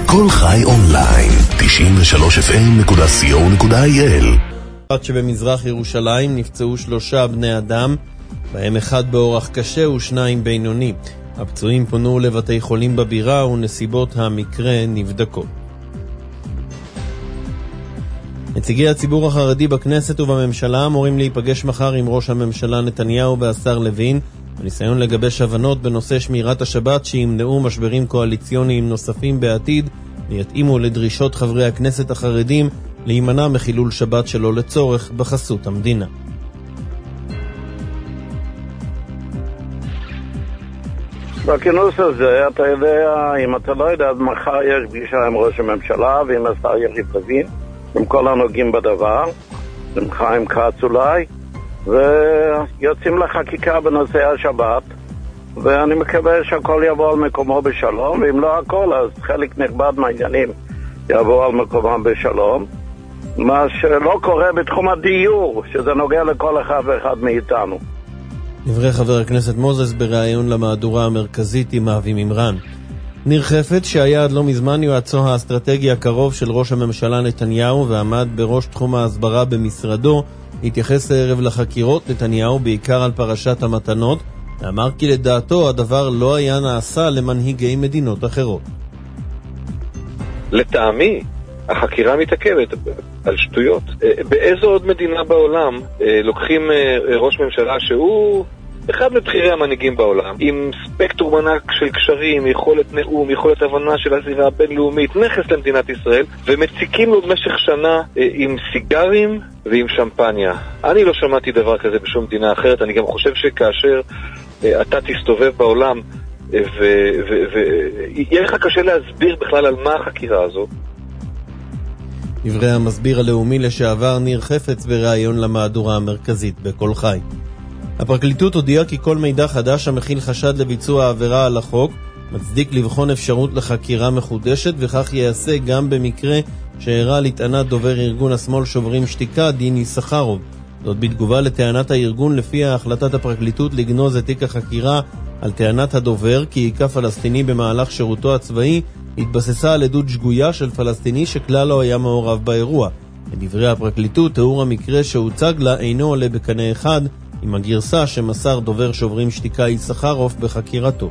כל חי אונליין, 93fm.co.il. שבמזרח ירושלים נפצעו 3 בני אדם, בהם 1 באורח קשה ו2 בינוני. הפצועים פונו לבתי חולים בבירה ונסיבות המקרה נבדקות. נציגי הציבור החרדי בכנסת ובממשלה אמורים להיפגש מחר עם ראש הממשלה נתניהו והשר לוין בניסיון לגבש הבנות בנושא שמירת השבת שימנעו משברים קואליציוניים נוספים בעתיד ויתאימו לדרישות חברי הכנסת החרדים להימנע מחילול שבת שלא לצורך בחסות המדינה. בכינוס הזה, אתה יודע, אם אתה לא יודע, אז מחר יש פגישה עם ראש הממשלה ועם השר יריב לוין, עם כל הנוגעים בדבר, עם חיים כץ אולי, ויוצאים לחקיקה בנושא השבת, ואני מקווה שהכל יבוא על מקומו בשלום, ואם לא הכל, אז חלק נכבד מהעניינים יבוא על מקומם בשלום, מה שלא קורה בתחום הדיור, שזה נוגע לכל אחד ואחד מאיתנו. דברי חבר הכנסת מוזס בראיון למהדורה המרכזית עם אבי ממרן. ניר חפץ, שהיה עד לא מזמן יועצו האסטרטגי הקרוב של ראש הממשלה נתניהו ועמד בראש תחום ההסברה במשרדו, התייחס הערב לחקירות נתניהו בעיקר על פרשת המתנות, ואמר כי לדעתו הדבר לא היה נעשה למנהיגי מדינות אחרות. לטעמי, החקירה מתעכבת על שטויות. באיזו עוד מדינה בעולם לוקחים ראש ממשלה שהוא אחד מבחירי המנהיגים בעולם, עם ספקטרום ענק של קשרים, יכולת נאום, יכולת הבנה של הזירה הבינלאומית, נכס למדינת ישראל, ומציקים לו במשך שנה עם סיגרים ועם שמפניה. אני לא שמעתי דבר כזה בשום מדינה אחרת. אני גם חושב שכאשר אתה תסתובב בעולם ויהיה לך קשה להסביר בכלל על מה החקירה הזו. דברי המסביר הלאומי לשעבר ניר חפץ בראיון למהדורה המרכזית בכל חי. הפרקליטות הודיעה כי כל מידע חדש המכיל חשד לביצוע העבירה על החוק מצדיק לבחון אפשרות לחקירה מחודשת, וכך יעשה גם במקרה שהראה לטענת דובר ארגון השמאל שוברים שתיקה דיני סחרוב. זאת בתגובה לטענת הארגון לפיה החלטת הפרקליטות לגנוז את תיק החקירה על טענת הדובר כי עיקף פלסטיני במהלך שירותו הצבאי התבססה על עדות שגויה של פלסטיני שכלל לא היה מעורב באירוע. לדברי הפרקליטות, תיאור המקרה שהוצג לה אינו עולה בקנה אחד עם הגרסה שמסר דובר שוברים שתיקה יששכרוף בחקירתו.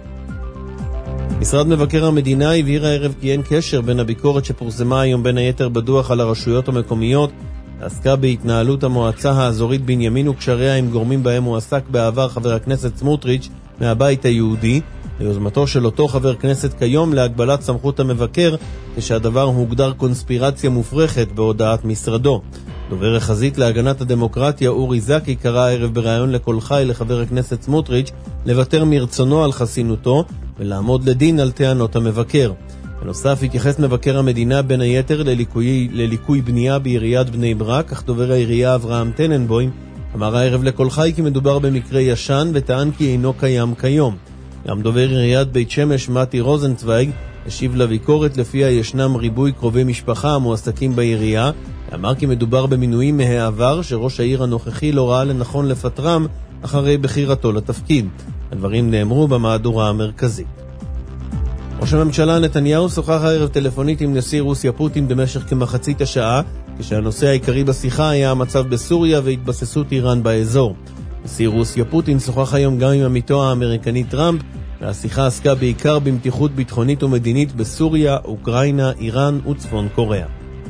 משרד מבקר המדינה הבהיר הערב כי אין קשר בין הביקורת שפורסמה היום בין היתר בדוח על הרשויות המקומיות, עסקה בהתנהלות המועצה האזורית בנימין וקשריה עם גורמים בהם הוא עסק בעבר חבר הכנסת סמוטריץ' מהבית היהודי, ליוזמתו של אותו חבר כנסת כיום להגבלת סמכות המבקר, כשהדבר הוגדר קונספירציה מופרכת בהודעת משרדו. דובר החזית להגנת הדמוקרטיה אורי זקי קרא הערב בראיון לכל חי לחבר הכנסת סמוטריץ' לוותר מרצונו על חסינותו ולעמוד לדין על טענות המבקר. בנוסף התייחס מבקר המדינה בין היתר לליקוי בנייה בעיריית בני ברק, אך דובר העירייה אברהם טננבוים אמר הערב לכל חי כי מדובר במקרה ישן וטען כי אינו קיים כיום. גם דובר עיריית בית שמש מתי רוזנצוויג השיב לביקורת לפיה ישנם ריבוי קרובי משפחה המועסקים בעירייה, ואמר כי מדובר במינויים מהעבר שראש העיר הנוכחי לא ראה לנכון לפטרם אחרי בחירתו לתפקיד. הדברים נאמרו במהדורה המרכזית. ראש הממשלה נתניהו שוחח הערב טלפונית עם נשיא רוסיה פוטין במשך כמחצית השעה, כשהנושא העיקרי בשיחה היה המצב בסוריה והתבססות איראן באזור. נשיא רוסיה פוטין שוחח היום גם עם עמיתו האמריקני טראמפ, והשיחה עסקה בעיקר במתיחות ביטחונית ומדינית בסוריה, אוקראינה, איראן וצפון קוריאה.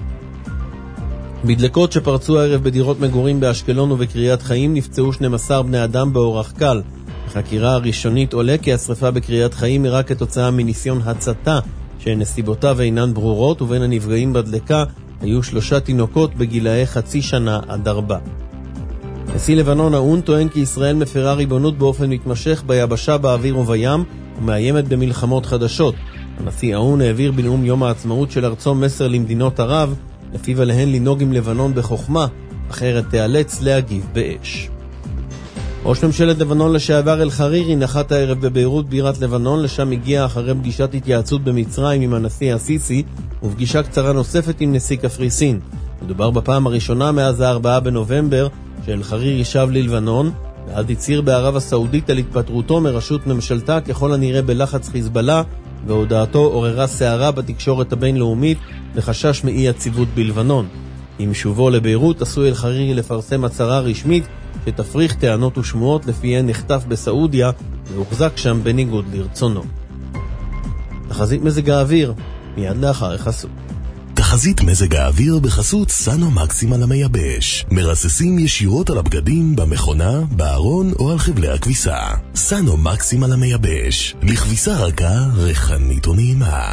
בדלקות שפרצו הערב בדירות מגורים באשקלון ובקריית חיים נפצעו 12 בני אדם באורח קל. בחקירה הראשונית עולה כי השריפה בקריית חיים היא רק כתוצאה מניסיון הצתה שנסיבותיו אינן ברורות, ובין הנפגעים בדלקה היו 3 תינוקות בגילאי 0.5 שנה עד 4. נשיא לבנון האון טוען כי ישראל מפרה ריבונות באופן מתמשך ביבשה, באוויר ובים ומאיימת במלחמות חדשות. הנשיא האון העביר בנאום יום העצמאות של ארצו מסר למדינות ערב, לפיו עליהן לנהוג עם לבנון בחוכמה, אחרת תיאלץ להגיב באש. ראש ממשלת לבנון לשעבר אל-חרירי נחת הערב בביירות בירת לבנון, לשם הגיע אחרי פגישת התייעצות במצרים עם הנשיא הסיסי ופגישה קצרה נוספת עם נשיא קפריסין. מדובר בפעם הראשונה מאז 4 בנובמבר שאל-חרירי שב ללבנון, ועד הצהיר בערב הסעודית על התפטרותו מראשות ממשלתה ככל הנראה בלחץ חיזבאללה והודעתו עוררה סערה בתקשורת הבינלאומית וחשש מאי יציבות בלבנון. עם שובו לביירות עשוי אל-חרירי לפרסם הצהרה רשמית שתפריך טענות ושמועות לפיהן נחטף בסעודיה והוחזק שם בניגוד לרצונו. תחזית מזג האוויר מיד לאחר החסות. תחזית מזג האוויר בחסות סאנו מקסימל המייבש. מרססים ישירות על הבגדים, במכונה, בארון או על חבלי הכביסה. סאנו מקסימל המייבש. לכביסה רכה, ריחנית ונעימה.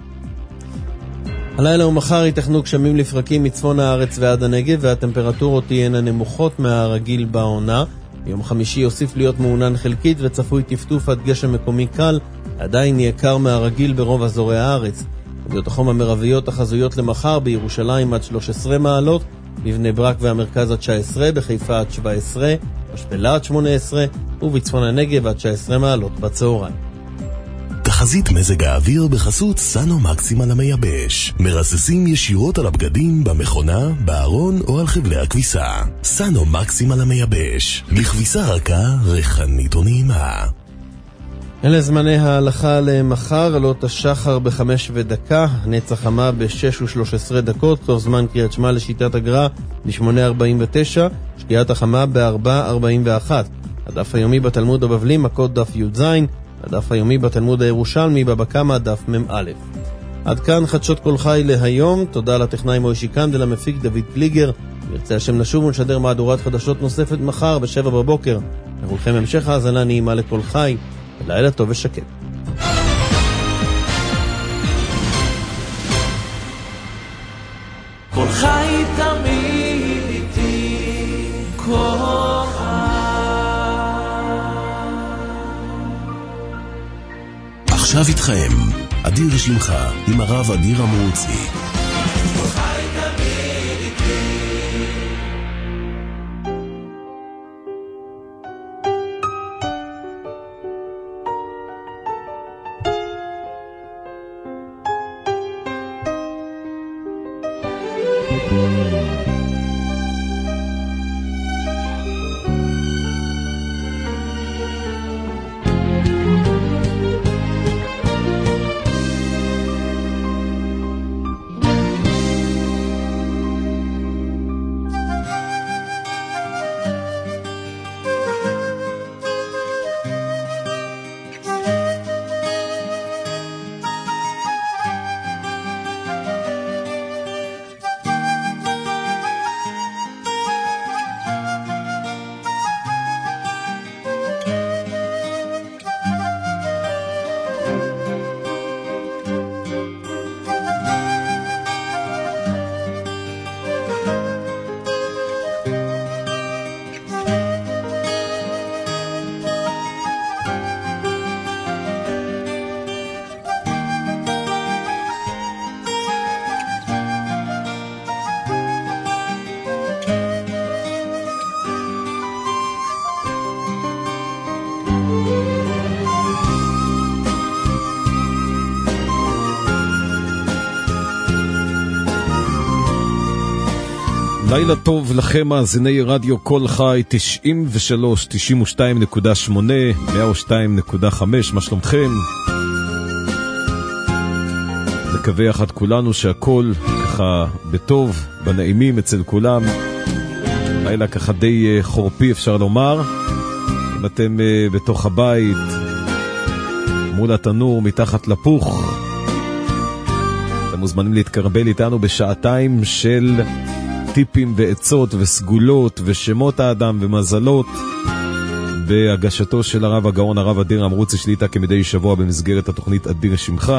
הלילה ומחר ייתכנו גשמים לפרקים מצפון הארץ ועד הנגב, והטמפרטורות תהיינה נמוכות מהרגיל בעונה. ביום חמישי יוסיף להיות מעונן חלקית וצפוי טפטוף עד גשם מקומי קל, עדיין יהיה קר מהרגיל ברוב אזורי הארץ. ידיעות החום המרביות החזויות למחר: בירושלים עד 13 מעלות, בבני ברק והמרכז עד 19, בחיפה עד 17, בשפלה עד 18 ובצפון הנגב עד 19 מעלות בצהריים. תחזית מזג האוויר בחסות סאנו מקסימל המייבש. מרססים ישירות על הבגדים, במכונה, בארון או על חבלי הכביסה. סאנו מקסימל המייבש. לכביסה רכה, ריחנית ונעימה. אלה זמני ההלכה למחר: עלות השחר ב5:01, נצח חמה ב6:13, סוף זמן קריאת שמע לשיטת הגר"א ב8:49, שקיעת החמה ב4:41. הדף היומי בתלמוד הבבלי מכות דף י"ז, הדף היומי בתלמוד הירושלמי בבא קמא דף מ"א. עד כאן חדשות כל חי להיום. תודה לטכנאי מוישי קנד ולמפיק דוד קליגר. נרצה השם נשוב ונשדר מהדורת חדשות נוספת מחר ב7 בבוקר. לכולכם המשך האזנה נעימה לכל חי. לילה טוב ושקט. כל חי תמיד איתי, כל חי. עכשיו איתכם אדיר שמחה עם הרב אדיר אמרוצי. כל חי תמיד איתי. לילה טוב לכם מאזיני רדיו כל חי 93, 92.8, 102.5, מה שלומכם? נקווה יחד כולנו שהכל ככה בטוב, בנעימים אצל כולם. לילה ככה די חורפי אפשר לומר. אם אתם בתוך הבית, מול התנור, מתחת לפוך, אתם מוזמנים להתקרבל איתנו בשעתיים של טיפים ועצות וסגולות ושמות האדם ומזלות בהגשתו של הרב הגאון הרב אדיר אמרוצי שליטה כמדי שבוע במסגרת התוכנית אדיר שמך.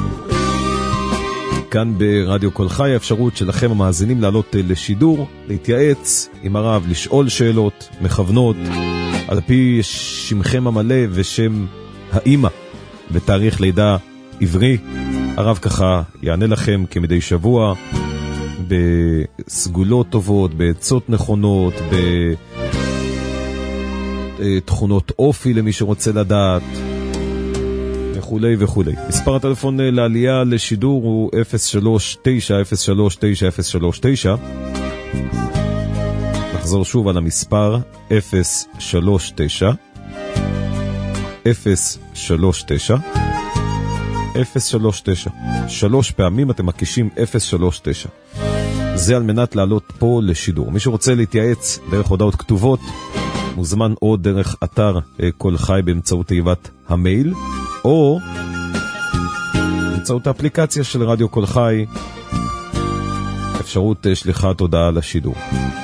כאן ברדיו כל חי האפשרות שלכם המאזינים לעלות לשידור, להתייעץ עם הרב, לשאול שאלות מכוונות על פי שמכם המלא ושם האמא בתאריך לידה עברי. הרב ככה יענה לכם כמדי שבוע בסגולות טובות, בעצות נכונות, בתכונות אופי למי שרוצה לדעת וכולי וכולי. מספר הטלפון לעלייה לשידור הוא 0390390339. נחזור שוב על המספר 039 039. 3 פעמים אתם מקישים 039. זה על מנת לעלות פה לשידור. מי שרוצה להתייעץ דרך הודעות כתובות, מוזמן או דרך אתר כל חי באמצעות תיבת המייל, או באמצעות האפליקציה של רדיו כל חי, אפשרות שליחת הודעה לשידור.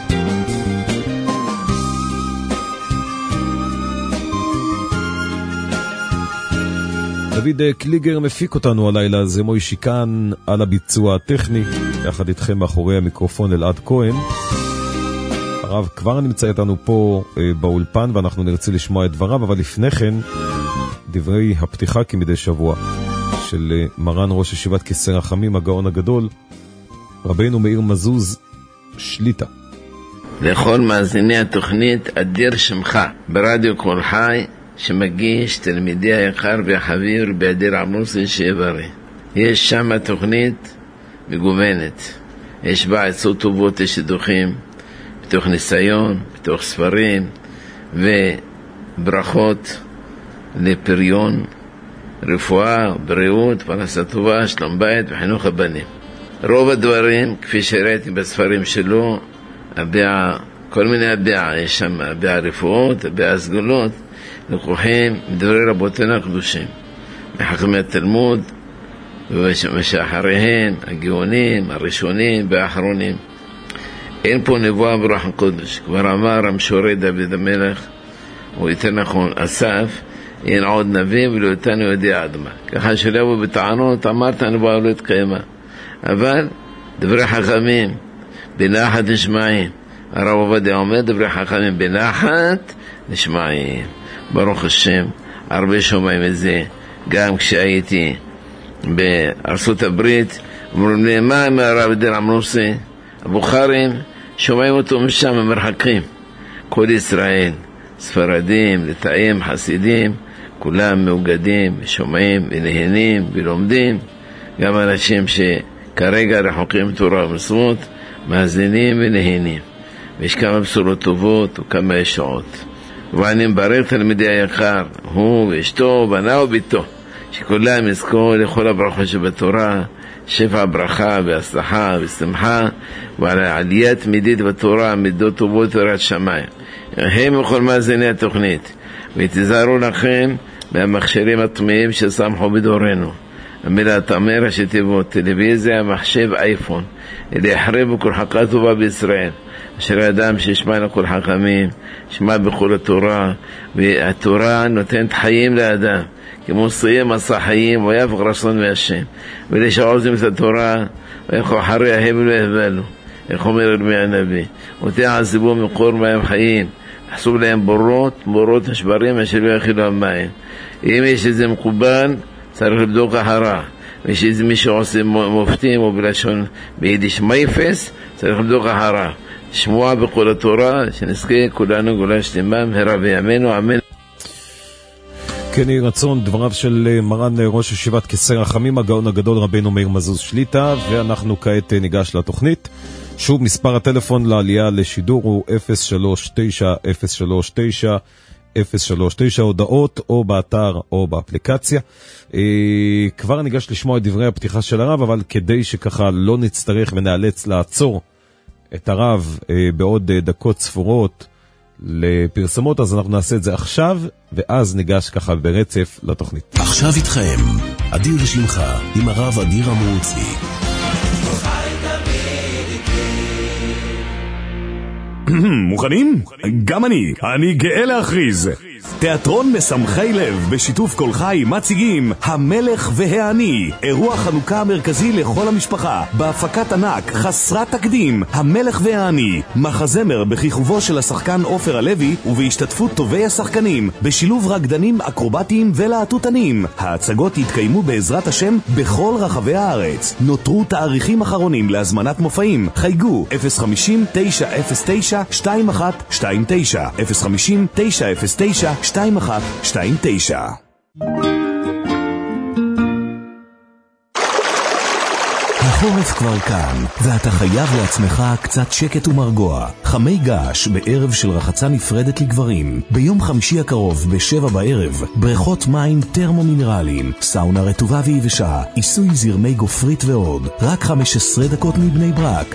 דוד קליגר מפיק אותנו הלילה, זה מוישי כאן על הביצוע הטכני, יחד איתכם מאחורי המיקרופון אלעד כהן. הרב כבר נמצא איתנו פה באולפן ואנחנו נרצה לשמוע את דבריו, אבל לפני כן דברי הפתיחה כמדי שבוע של מרן ראש ישיבת כיסא רחמים הגאון הגדול, רבינו מאיר מזוז שליטה. לכל מאזיני התוכנית אדיר שמך ברדיו כל חי, שמגיש תלמידי היקר והחביר באדיר עמוסי שיברי. יש שם תוכנית מגוונת, יש בה עצות טובות לשידוכים, בתוך ניסיון, בתוך ספרים, וברכות לפריון, רפואה, בריאות, פרנסה טובה, שלום בית וחינוך הבנים. רוב הדברים, כפי שראיתי בספרים שלו, כל מיני הביעה, יש שם הביעה רפואות, הביעה סגולות, לקוחים מדברי רבותינו הקדושים, מחכמי התלמוד, ושאחריהם, הגאונים, הראשונים והאחרונים. אין פה נבואה ברוח הקודש. כבר אמר המשורר דוד המלך, או יותר נכון אסף, אין עוד נביא ולא איתנו יודע אדמה. ככה שלבו בטענות, אמרת הנבואה לא התקיימה. אבל דברי חכמים בנחת נשמעים. הרב עובדיה אומר דברי חכמים בנחת נשמעים. ברוך השם, הרבה שומעים את זה. גם כשהייתי בארצות הברית, אומרים לי, מה עם הרב אדיר עמוסי? הבוכרים שומעים אותו משם המרחקים. כל ישראל, ספרדים, לטאים, חסידים, כולם מאוגדים, שומעים ונהנים ולומדים. גם אנשים שכרגע רחוקים תורה ומצוות, מאזינים ונהנים. ויש כמה בשורות טובות וכמה ישועות. ואני מברך תלמידי היקר, הוא ואשתו, בנה וביתו, שכולם יזכו לכל הברכות שבתורה, שפע ברכה והצלחה ושמחה, ועל העלייה תמידית בתורה, מידות טובות ויראת שמיים. הם וכל מאזיני התוכנית, ותיזהרו לכם מהמכשירים הטמאים ששמחו בדורנו. המילה תאמר שתיבות, טלוויזיה, מחשב, אייפון, להחריב בכל חכה טובה בישראל. אשר האדם שישמע לכל חכמים, שמע בכל התורה, והתורה נותנת חיים לאדם, כמו סיים מסע חיים, ויפק רצון מהשם. ולשעוזים את התורה, ואיכו אחרי ההבל והבלו, איך אומר ירמיה הנביא, ותעזבו מקור מים חיים, חסוב להם בורות נשברים, אשר לא יכילו המים. אם יש איזה מקובל, צריך לבדוק אחרה. ויש איזה מי שעושה מופתים, או בלשון ביידיש מייפס, צריך לבדוק אחרה. שמוע בכל התורה, שנזכה כולנו גאולה שלמה מהרה בימינו, אמן. כן, יהי רצון דבריו של מרן ראש ישיבת כיסא רחמים הגאון הגדול רבינו מאיר מזוז שליטה, ואנחנו כעת ניגש לתוכנית. שוב, מספר הטלפון לעלייה לשידור הוא 039 הודעות או באתר או באפליקציה. כבר ניגש לשמוע את דברי הפתיחה של הרב, אבל כדי שככה לא נצטרך ונאלץ לעצור את הרב בעוד דקות ספורות לפרסמות, אז אנחנו נעשה את זה עכשיו, ואז ניגש ככה ברצף לתוכנית. עכשיו איתכם, אדיר שמחה עם הרב אדיר עמרוצי. מוכנים? גם אני גאה להכריז. תיאטרון משמחי לב בשיתוף כל חי מציגים המלך והעני, אירוע חנוכה המרכזי לכל המשפחה, בהפקת ענק חסרת תקדים. המלך והעני, מחזמר בכיכובו של השחקן עופר הלוי ובהשתתפות טובי השחקנים, בשילוב רקדנים אקרובטיים ולהטוטנים. ההצגות יתקיימו בעזרת השם בכל רחבי הארץ. נותרו תאריכים אחרונים להזמנת מופעים. חייגו 050-909-2129 050-909-2129. החורף כבר כאן, ואתה חייב לעצמך קצת שקט ומרגוע. חמי געש בערב של רחצה נפרדת לגברים. ביום חמישי הקרוב ב-7 בערב, בריכות מים טרמו-מינרליים, סאונה רטובה ויבשה, עיסוי זרמי גופרית ועוד. רק 15 דקות מבני ברק,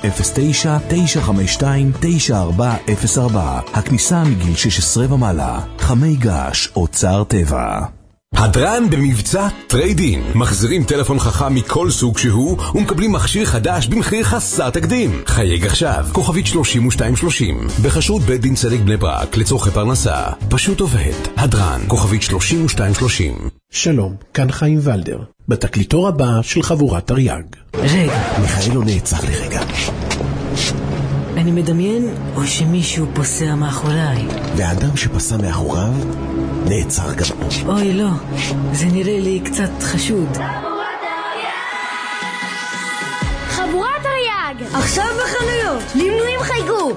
09-952-9404. הכניסה מגיל 16 ומעלה. חמי געש, אוצר טבע. הדרן במבצע טריידין. מחזירים טלפון חכם מכל סוג שהוא ומקבלים מכשיר חדש במחיר חסר תקדים. חייג עכשיו, כוכבית 3230 בחשרות בית דין צדק בני ברק לצורכי פרנסה. פשוט עובד. הדרן, כוכבית 3230. שלום, כאן חיים ולדר, בתקליטור הבא של חבורת תרי"ג. רגע, מיכאלו נעצר לרגע. אני מדמיין או שמישהו פוסע מאחוריי. והאדם שפסע מאחוריו נעצר גם הוא. אוי לא, זה נראה לי קצת חשוד. חבורת תרי"ג עכשיו בחנויות. למנויים חייגו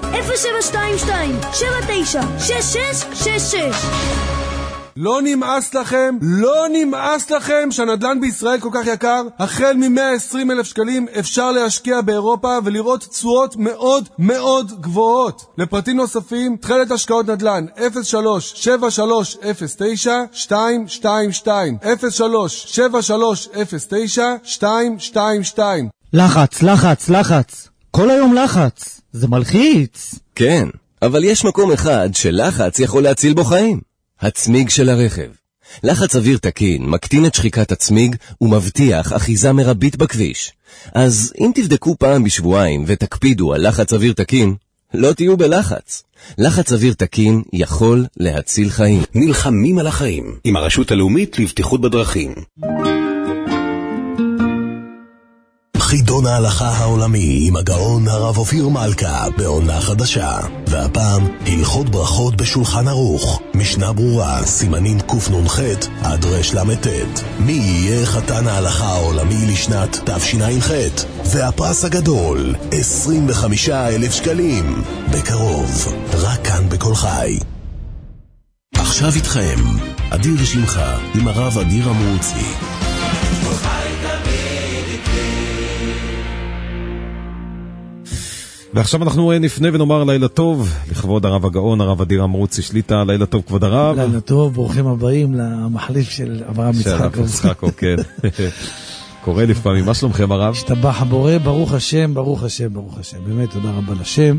0722-796666. לא נמאס לכם? לא נמאס לכם שהנדל"ן בישראל כל כך יקר? החל מ-120,000 שקלים אפשר להשקיע באירופה ולראות תשואות מאוד מאוד גבוהות. לפרטים נוספים, תחילת השקעות נדל"ן 03-7309-222 03-7309-222. לחץ. כל היום לחץ. זה מלחיץ. כן, אבל יש מקום אחד שלחץ יכול להציל בו חיים. הצמיג של הרכב. לחץ אוויר תקין מקטין את שחיקת הצמיג ומבטיח אחיזה מרבית בכביש. אז אם תבדקו פעם בשבועיים ותקפידו על לחץ אוויר תקין, לא תהיו בלחץ. לחץ אוויר תקין יכול להציל חיים. נלחמים על החיים עם הרשות הלאומית לבטיחות בדרכים. חידון ההלכה העולמי עם הגאון הרב אופיר מלכה בעונה חדשה. והפעם הלכות ברכות בשולחן ערוך, משנה ברורה, סימנים קנ"ח עד רל"ט. מי יהיה חתן ההלכה העולמי לשנת תשע"ח? והפרס הגדול 25,000 שקלים בקרוב, רק כאן בכל חי. עכשיו איתכם אדיר שמחה עם הרב אדיר אמרוצי. ועכשיו אנחנו נפנה ונאמר לילה טוב לכבוד הרב הגאון, הרב אדיר אמרוצי שליטה. לילה טוב כבוד הרב. לילה טוב, ברוכים הבאים למחליף של אברהם יצחק. כן. קורא לפעמים. מה שלומכם הרב? השתבח הבורא, ברוך השם. באמת תודה רבה לשם.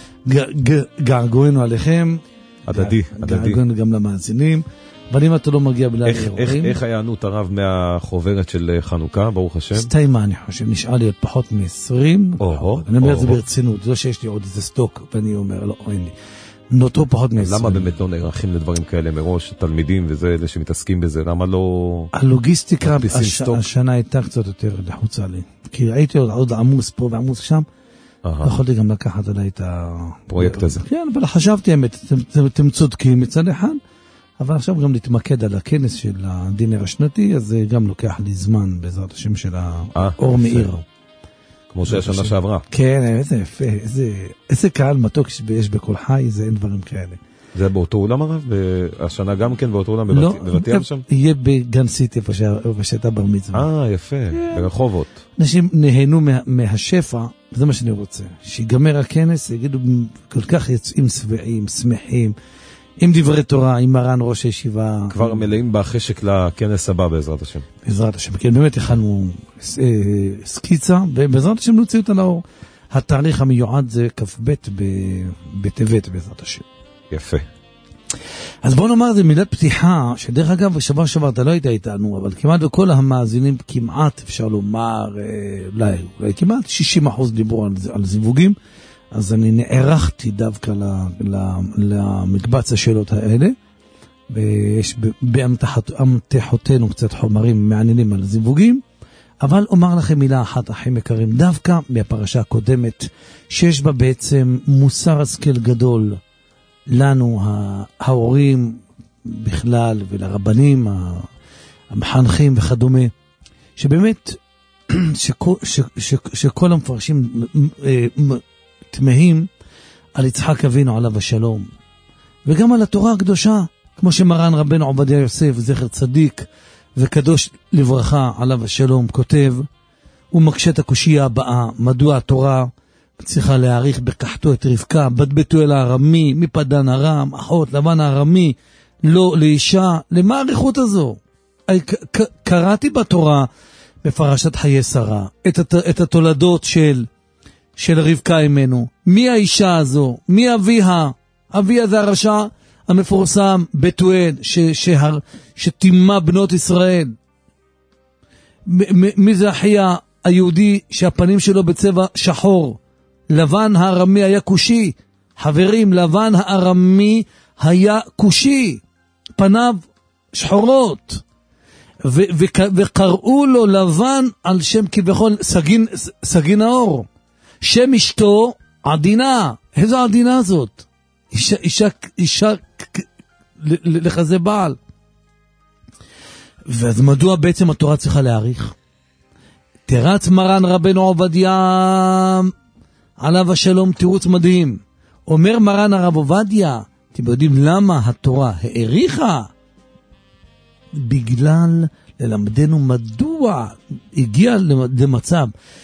געגוענו עליכם. הדדי. געגוענו גם למאזינים. אבל אם אתה לא מגיע בלילה אירועים... איך הענות הרב מהחוברת של חנוכה, ברוך השם? סתימה, אני חושב, נשאר לי עוד פחות מ-20. אני אומר את זה ברצינות, זה שיש לי עוד איזה סטוק, ואני אומר, לא, אין לי. נותרו פחות מ-20. למה באמת לא נערכים לדברים כאלה מראש, תלמידים וזה, אלה שמתעסקים בזה, למה לא... הלוגיסטיקה השנה הייתה קצת יותר לחוצה לי. כי הייתי עוד עמוס פה ועמוס שם, יכולתי גם לקחת עליי את הפרויקט הזה. כן, אבל חשבתי, אתם צודקים מצד אחד, אבל עכשיו גם להתמקד על הכנס של הדינר השנתי, אז זה גם לוקח לי זמן בעזרת השם של האור מאיר. כמו שהשנה שעברה. כן, איזה יפה, איזה קהל מתוק שיש בכל חי, זה אין דברים כאלה. זה באותו אולם הרב? השנה גם כן באותו אולם בבת ים שם? יהיה בגן סיטי, שהייתה בר מצווה. יפה, ברחובות. אנשים נהנו מהשפע, זה מה שאני רוצה. שיגמר הכנס, יגידו כל כך יצאים שבעים, שמחים, עם דברי תורה, עם מרן ראש הישיבה. כבר מלאים בחשק לכנס הבא בעזרת השם. בעזרת השם, כן, באמת הכנו סקיצה, ובעזרת השם נוציא אותה לאור. התאריך המיועד זה כ"ב בטבת בעזרת השם. יפה. אז בוא נאמר, זה מילת פתיחה, שדרך אגב, בשבוע שעבר אתה לא היית איתנו, אבל כמעט וכל המאזינים, כמעט אפשר לומר, אולי כמעט 60% דיברו על זיווגים, אז אני נערכתי דווקא למקבץ השאלות האלה, ויש באמתחותינו קצת חומרים מעניינים על זיווגים, אבל אומר לכם מילה אחת, אחים יקרים, דווקא מהפרשה הקודמת, שיש בה בעצם מוסר השכל גדול, לנו, ההורים בכלל, ולרבנים, המחנכים וכדומה, שבאמת, שכל המפרשים תמהים על יצחק אבינו עליו השלום, וגם על התורה הקדושה, כמו שמרן רבנו עובדיה יוסף, זכר צדיק וקדוש לברכה עליו השלום, כותב, הוא מקשה את הקושיה הבאה, מדוע התורה צריכה להעריך בקחתו את רבקה, בת בתואל הארמי, מפדן ארם, אחות לבן הארמי, לא לאישה, למה העריכות הזו? קראתי בתורה, בפרשת חיי שרה, את התולדות של רבקה אמנו. מי האישה הזו? מי אביה? אביה זה הרשע המפורסם בתואל, שתימה בנות ישראל. מי זה אחיה היהודי שהפנים שלו בצבע שחור? לבן הארמי היה כושי. חברים, לבן הארמי היה כושי. פניו שחורות. וקראו לו לבן על שם כביכול סגין האור. שם אשתו עדינה. איזו עדינה זאת? אישה לחזה בעל. ואז מדוע בעצם התורה צריכה להעריך? תירץ מרן רבנו עובדיה עליו השלום תירוץ מדהים. אומר מרן הרב עובדיה, אתם יודעים למה התורה העריכה? בגלל ללמדנו מדוע הגיע למצב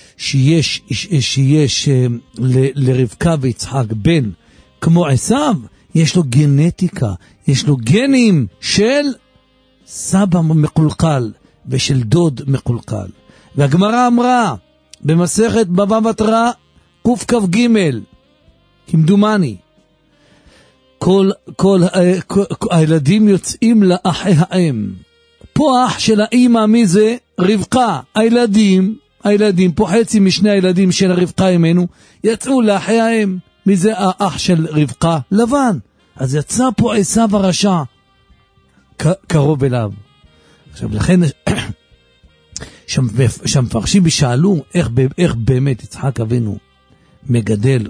שיש לרבקה ויצחק בן כמו עשיו, יש לו גנטיקה, יש לו גנים של סבא מקולקל ושל דוד מקולקל. והגמרא אמרה במסכת בבא בתרא קכ"ג, כמדומני, כל הילדים יוצאים לאחי האם. פה האח של האמא, מי זה? רבקה. הילדים, פה חצי משני הילדים של רבקה אמנו, יצאו לאחי האם. מי זה האח של רבקה? לבן. אז יצא פה עשיו הרשע קרוב אליו. עכשיו לכן שהמפרשים שאלו איך באמת יצחק אבינו מגדל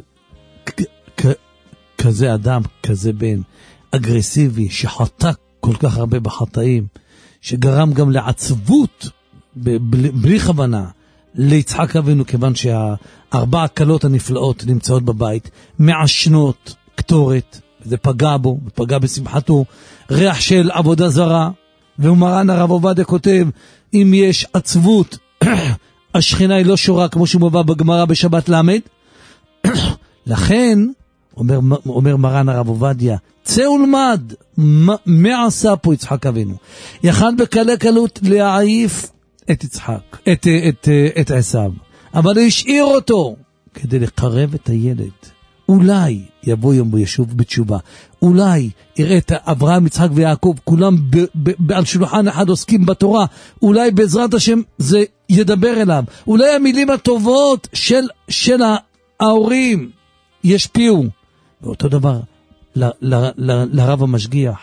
כזה אדם, כזה בן אגרסיבי, שחטא כל כך הרבה בחטאים, שגרם גם לעצבות בלי כוונה ליצחק אבינו, כיוון שהארבע הקלות הנפלאות נמצאות בבית, מעשנות קטורת, זה פגע בו, פגע בשמחתו, ריח של עבודה זרה. ומרן הרב עובדיה כותב, אם יש עצבות, השכינה היא לא שורה, כמו שמובא בגמרא בשבת למד. לכן, אומר מרן הרב עובדיה, צא ולמד, מה עשה פה יצחק אבינו? יכל בקלי קלות להעיף את יצחק, את עשיו, אבל השאיר אותו כדי לקרב את הילד. אולי יבוא יום וישוב בתשובה, אולי יראה את אברהם, יצחק ויעקב, כולם על שולחן אחד עוסקים בתורה, אולי בעזרת השם זה ידבר אליו, אולי המילים הטובות של ההורים ישפיעו. ואותו דבר לרב המשגיח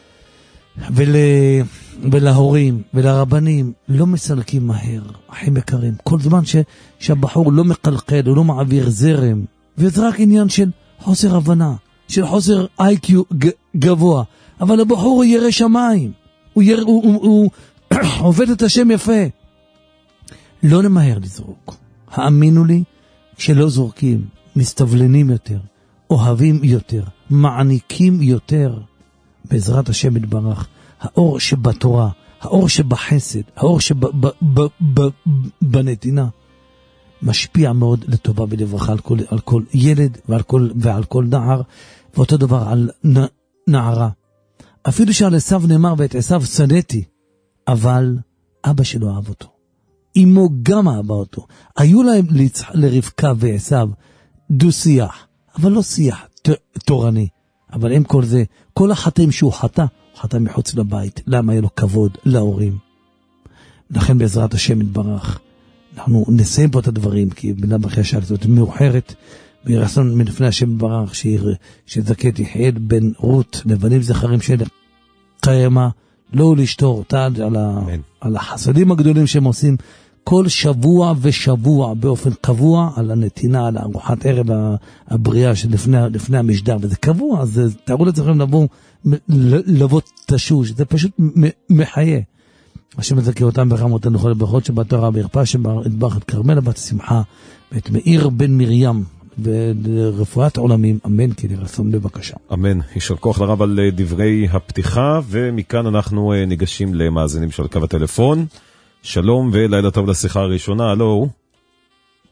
ולהורים ולרבנים, לא מסלקים מהר, אחים יקרים, כל זמן שהבחור לא מקלקל, הוא לא מעביר זרם, וזה רק עניין של חוסר הבנה, של חוסר IQ גבוה. אבל הבחור הוא ירא שמיים, הוא עובד את השם יפה. לא נמהר לזרוק. האמינו לי, כשלא זורקים, מסתבלנים יותר, אוהבים יותר, מעניקים יותר, בעזרת השם יתברך. האור שבתורה, האור שבחסד, האור שבנתינה, משפיע מאוד לטובה ולברכה על כל ילד ועל כל נער, ואותו דבר על נערה. אפילו שעל עשיו נאמר, ואת עשיו שנאתי, אבל אבא שלו אהב אותו. אמו גם אהבה אותו. היו להם לרבקה ועשיו דו שיח, אבל לא שיח תורני. אבל עם כל זה, כל החטאים שהוא חטא, הוא חטא מחוץ לבית. למה היה לו כבוד להורים? לכן בעזרת השם יתברך, אנחנו נסיים פה את הדברים, כי בלה בכי השעה הזאת מאוחרת, וירסון מלפני השם יתברך, שזכת יחיאל בן רות, לבנים זכרים של קיימה, לא לשתור אותה על החסדים הגדולים שהם עושים, כל שבוע ושבוע באופן קבוע, על הנתינה, על ארוחת ערב הבריאה שלפני המשדר, וזה קבוע, אז תראו לצלכם לבוא תשוש, זה פשוט מחיה. השם מזכה אותם ברחמותינו לכל הברכות שבתורה, וירפא שברך את כרמלה בת שמחה, ואת מאיר בן מרים, ורפואת עולמים, אמן, כי לרצון בבקשה. אמן, יישר כוח לרב על דברי הפתיחה, ומכאן אנחנו ניגשים למאזינים של קו הטלפון. שלום ולילה טוב לשיחה הראשונה, הלו.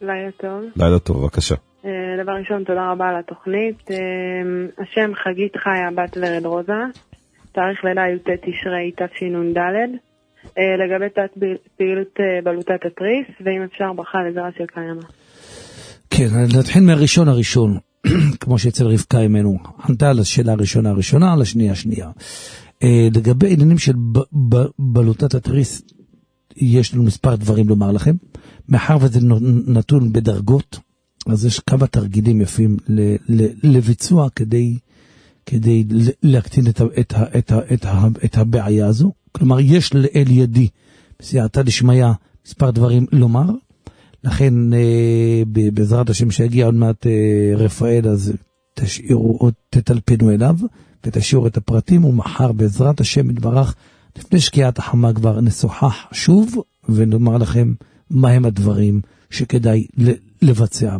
לילה טוב. לילה טוב, בבקשה. דבר ראשון, תודה רבה על התוכנית. השם חגית חיה, בת ורד רוזה. תאריך לידה י"ט תשרי תשנ"ד. לגבי פעילות בלוטת התריס, ואם אפשר ברכה לזרע של קיימא. כן, נתחיל מהראשון, כמו שאצל רבקה אמנו. ענתה על השאלה הראשונה, על השנייה. לגבי עניינים של בלוטת התריס, יש לנו מספר דברים לומר לכם. מאחר וזה נתון בדרגות, אז יש כמה תרגילים יפים לביצוע כדי להקטין את הבעיה הזו. כלומר, יש לאל ידי, בסייעתא דשמיא, מספר דברים לומר. לכן, בעזרת השם שיגיע עוד מעט רפאל, אז תשאירו או תטלפנו אליו, ותשאירו את הפרטים, ומחר בעזרת השם יתברך, לפני שקיעת החמה כבר נשוחח שוב, ונאמר לכם מהם הדברים שכדאי לבצע.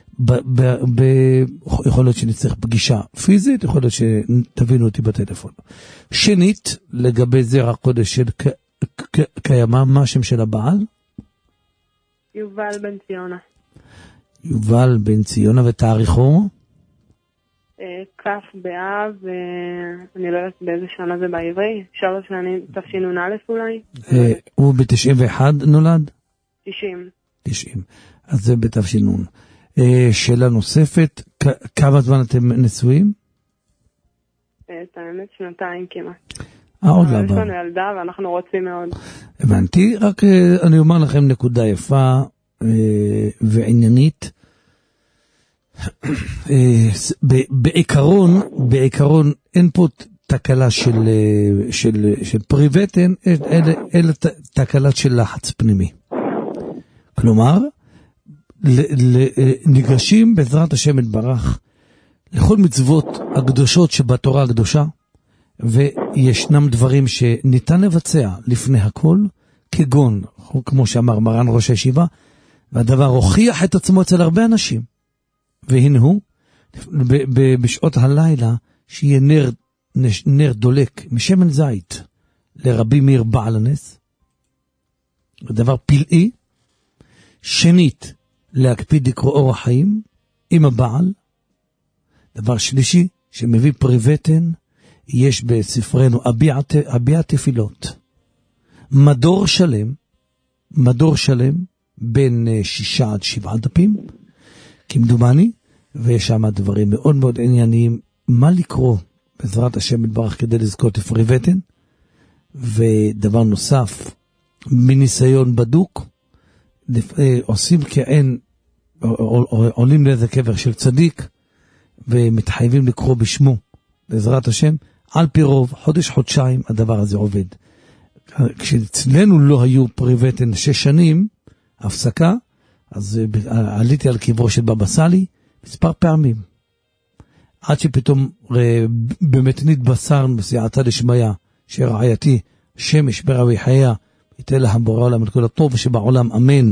יכול להיות שנצטרך פגישה פיזית, יכול להיות שתבינו אותי בטלפון. שנית, לגבי זרע קודש של קיימא, מה השם של הבעל? יובל בן ציונה. יובל בן ציונה, ותאריכו? כף באב, אני לא יודעת באיזה שנה זה בעברי, 3 שנים, תשנ"א אולי. הוא ב-91 נולד? 90. אז זה בתשנ"ן. שאלה נוספת, כמה זמן אתם נשואים? את האמת 2 כמעט. עוד לא. יש לנו ילדה ואנחנו רוצים מאוד. הבנתי, רק אני אומר לכם נקודה יפה ועניינית. בעיקרון אין פה תקלה של פריבטן, אלא תקלה של לחץ פנימי. כלומר, ניגשים בעזרת השם יתברך לכל מצוות הקדושות שבתורה הקדושה, וישנם דברים שניתן לבצע לפני הכל, כגון, כמו שאמר מרן ראש הישיבה, והדבר הוכיח את עצמו אצל הרבה אנשים. והנה הוא, בשעות הלילה, שיהיה נר דולק משמן זית לרבי מאיר בעל הנס, דבר פלאי. שנית, להקפיד לקרוא אורח חיים עם הבעל. דבר שלישי, שמביא פריבטן, יש בספרנו אביע תפילות. מדור שלם, בין 6-7 דפים, כמדומני, ויש שם דברים מאוד מאוד ענייניים, מה לקרוא בעזרת השם יתברך כדי לזכות לפריבטן. ודבר נוסף, מניסיון בדוק, עושים כעין, עולים לאיזה קבר של צדיק, ומתחייבים לקרוא בשמו, בעזרת השם, על פי רוב, חודש-חודשיים, הדבר הזה עובד. כשאצלנו לא היו פריבטן 6 שנים, הפסקה, אז עליתי על קברו של בבא סאלי, מספר פעמים. עד שפתאום באמת נתבשרנו בסייעתא דשמיא, שרעייתי, שמש ברבי חייה, ייתן לה בורא עולם את כל הטוב שבעולם, אמן,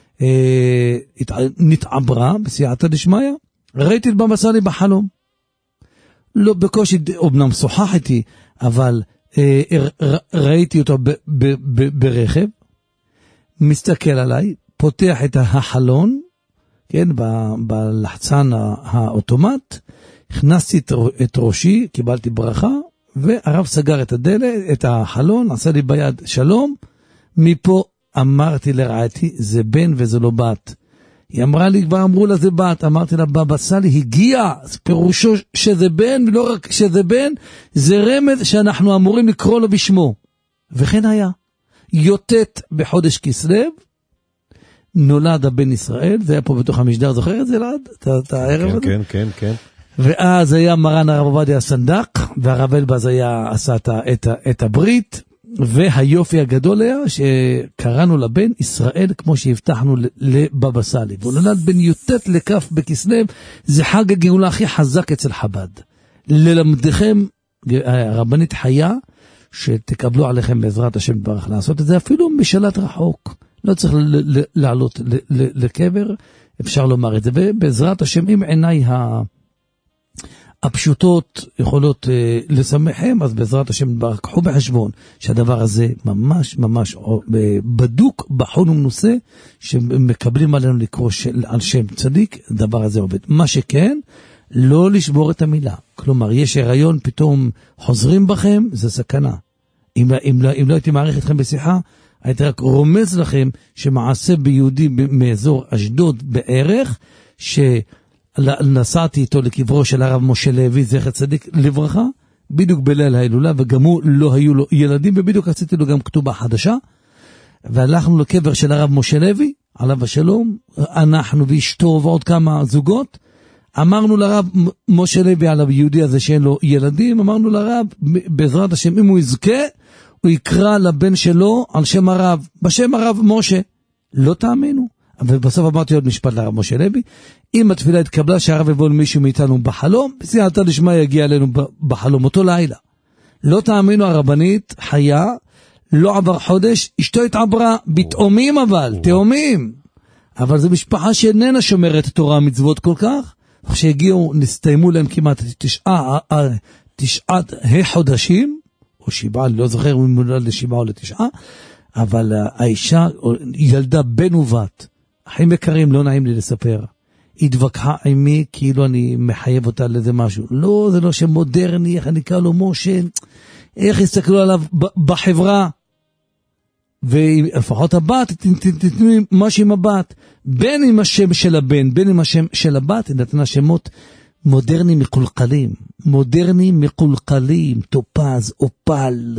נתעברה בסייעתא דשמיא, ראיתי את בבא סאלי בחלום. לא בקושי, אומנם שוחח איתי, אבל ראיתי אותו ברכב, מסתכל עליי, פותח את החלון, כן, בלחצן האוטומט, הכנסתי את ראשי, קיבלתי ברכה, והרב סגר את הדלת, את החלון, עשה לי ביד שלום, מפה אמרתי לרעייתי, זה בן וזה לא בת. היא אמרה לי, כבר אמרו לה זה בת, אמרתי לה, בבא סאלי הגיע, פירושו שזה בן, ולא רק שזה בן, זה רמז שאנחנו אמורים לקרוא לו בשמו. וכן היה. י"ט בחודש כסלו, נולד הבן ישראל, זה היה פה בתוך המשדר, זוכר את זה לעד? את הערב הזה? כן. ואז היה מרן הרב עובדיה הסנדק, והרב אלבז עשה את הברית, והיופי הגדול היה שקראנו לבן ישראל כמו שהבטחנו לבבא סאלי. והוא נולד בין י"ט לכף בכסלו, זה חג הגאולה הכי חזק אצל חב"ד. ללמדכם, הרבנית חיה, שתקבלו עליכם בעזרת השם ברך לעשות את זה, אפילו משלט רחוק. לא צריך לעלות לקבר, אפשר לומר את זה. ובעזרת השם, עם עיניי הפשוטות יכולות לשמחם, אז בעזרת השם קחו בחשבון שהדבר הזה ממש ממש בדוק, בחון ומנוסה, שמקבלים עלינו לקרוא על שם צדיק, הדבר הזה עובד. מה שכן, לא לשבור את המילה. כלומר, יש הריון, פתאום חוזרים בכם, זה סכנה. אם לא הייתי מעריך אתכם בשיחה, הייתי רק רומז לכם שמעשה ביהודי מאזור אשדוד בערך, נסעתי איתו לקברו של הרב משה לוי, זכר צדיק לברכה, בדיוק בליל ההילולה, וגם הוא לא היו לו ילדים, ובדיוק עשיתי לו גם כתובה חדשה, והלכנו לקבר של הרב משה לוי, עליו השלום, אנחנו ואשתו ועוד כמה זוגות, אמרנו לרב משה לוי על היהודי הזה שאין לו ילדים, אמרנו לרב, בעזרת השם, אם הוא יזכה, הוא יקרא לבן שלו על שם הרב, בשם הרב משה. לא תאמינו. ובסוף אמרתי עוד משפט לרב משה לוי, אם התפילה התקבלה שהרב יבוא למישהו מאיתנו בחלום, בסייעתא דשמיא יגיע אלינו בחלום אותו לילה. לא תאמינו, הרבנית חיה, לא עבר חודש, אשתו התעברה, בתאומים אבל, תאומים. אבל זו משפחה שאיננה שומרת תורה מצוות כל כך, כשהגיעו, נסתיימו להם כמעט תשעת חודשים, או 7, אני לא זוכר אם הוא נולד ל7 או ל9, אבל האישה ילדה בן ובת, אחים יקרים, לא נעים לי לספר, התווכחה עימי כאילו אני מחייב אותה לזה משהו. לא, זה לא שם מודרני, איך אני קרא לו משה, איך הסתכלו עליו בחברה, ולפחות הבת, תתנו משהו עם הבת, בין עם השם של הבן, בין עם השם של הבת, נתנה שמות מודרניים מקולקלים, טופז, אופל,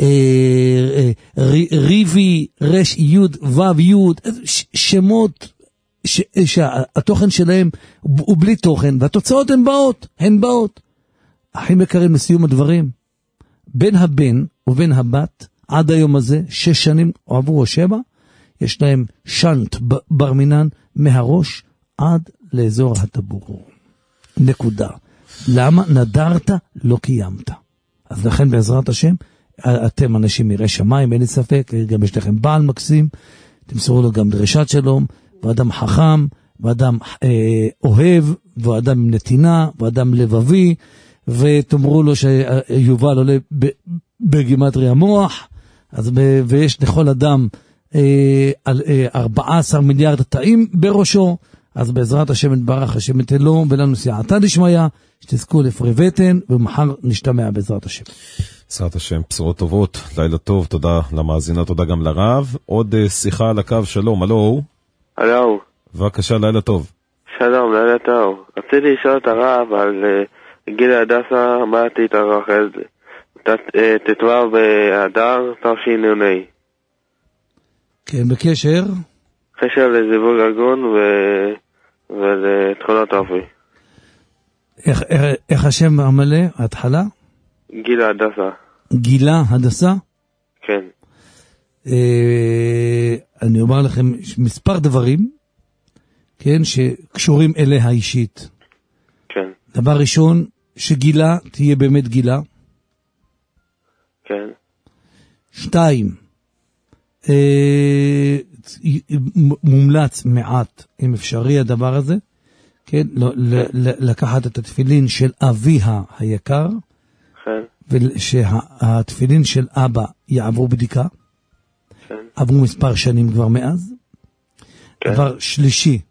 ריבי, רש, יוד, וו, יוד, שמות שהתוכן שלהם הוא בלי תוכן, והתוצאות הן באות. אחים יקרים, לסיום הדברים, בין הבן ובין הבת, עד היום הזה, 6 שנים עברו או 7, יש להם שנט בר מינן מהראש עד לאזור הטבור. נקודה. למה? נדרת, לא קיימת. אז לכן בעזרת השם, אתם אנשים מירי שמיים, אין לי ספק, גם יש לכם בעל מקסים, תמסרו לו גם דרישת שלום, ואדם חכם, ואדם אוהב, ואדם עם נתינה, ואדם לבבי, ותאמרו לו שיובל עולה בגימטרי המוח, ויש לכל אדם 14 מיליארד תאים בראשו, אז בעזרת השם יתברך, השם ייתן לו ולנו סייעתא דשמיא, שתזכו לפרי בטן, ומחר נשתמע בעזרת השם. בעזרת השם, בשורות טובות, לילה טוב, תודה למאזינה, תודה גם לרב. עוד שיחה על הקו, שלום, הלו. הלו. בבקשה, לילה טוב. שלום, לילה טוב. רציתי לשאול את הרב על גיל הדסה, מה עתיד הרחל? תתואר באדר, תשנ"ה. כן, בקשר? קשר לזיווג הגון ולתכונות אופי. איך השם המלא, ההתחלה? גילה הדסה. גילה הדסה? כן. אני אומר לכם מספר דברים, כן, שקשורים אליה אישית. כן. דבר ראשון, שגילה תהיה באמת גילה. כן. 2, מומלץ מעט, אם אפשרי הדבר הזה, כן, לקחת את התפילין של אביה היקר, כן. ושהתפילין של אבא יעברו בדיקה, כן. עברו מספר שנים כבר מאז. כן. דבר שלישי,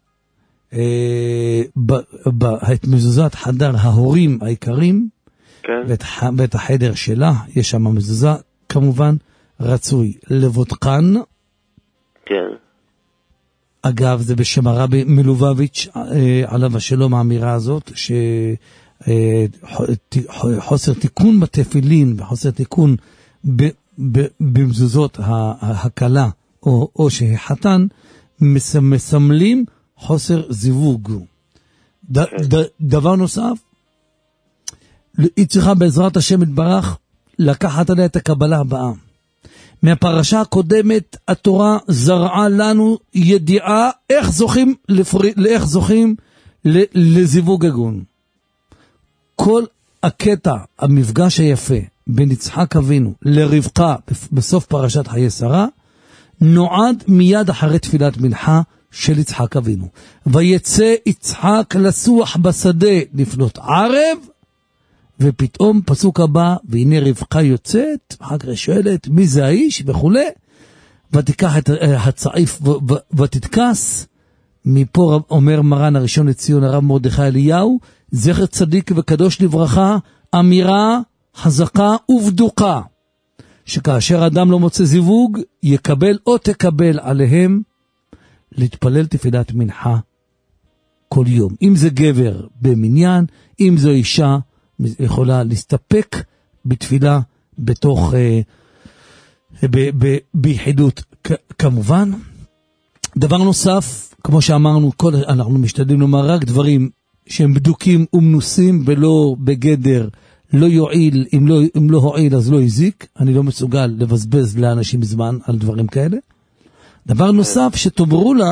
את מזוזת חדר ההורים היקרים, כן. ואת החדר שלה, יש שם מזוזה, כמובן, רצוי לבודקן. כן. אגב, זה בשם הרבי מלובביץ' עליו השלום האמירה הזאת, שחוסר תיקון בתפילין וחוסר תיקון במזוזות הקלה או שהחתן מסמלים חוסר זיווג. דבר נוסף, היא צריכה בעזרת השם יתברך לקחת עליה את הקבלה הבאה. מהפרשה הקודמת התורה זרעה לנו ידיעה איך זוכים לזיווג הגון. כל הקטע, המפגש היפה בין יצחק אבינו לרבקה בסוף פרשת חיי שרה, נועד מיד אחרי תפילת מנחה של יצחק אבינו. ויצא יצחק לסוח בשדה לפנות ערב, ופתאום פסוק הבא, והנה רבקה יוצאת, אחר כך שואלת מי זה האיש וכו', ותיקח את הצעיף ותתכס. מפה אומר מרן הראשון לציון הרב מרדכי אליהו, זכר צדיק וקדוש לברכה, אמירה חזקה ובדוקה, שכאשר אדם לא מוצא זיווג, יקבל או תקבל עליהם להתפלל תפילת מנחה כל יום. אם זה גבר במניין, אם זו אישה, יכולה להסתפק בתפילה בתוך, ביחידות כמובן. דבר נוסף, כמו שאמרנו, אנחנו משתדלים לומר רק דברים שהם בדוקים ומנוסים, ולא בגדר לא יועיל, אם לא הועיל אז לא יזיק. אני לא מסוגל לבזבז לאנשים זמן על דברים כאלה. דבר נוסף שתאמרו לה,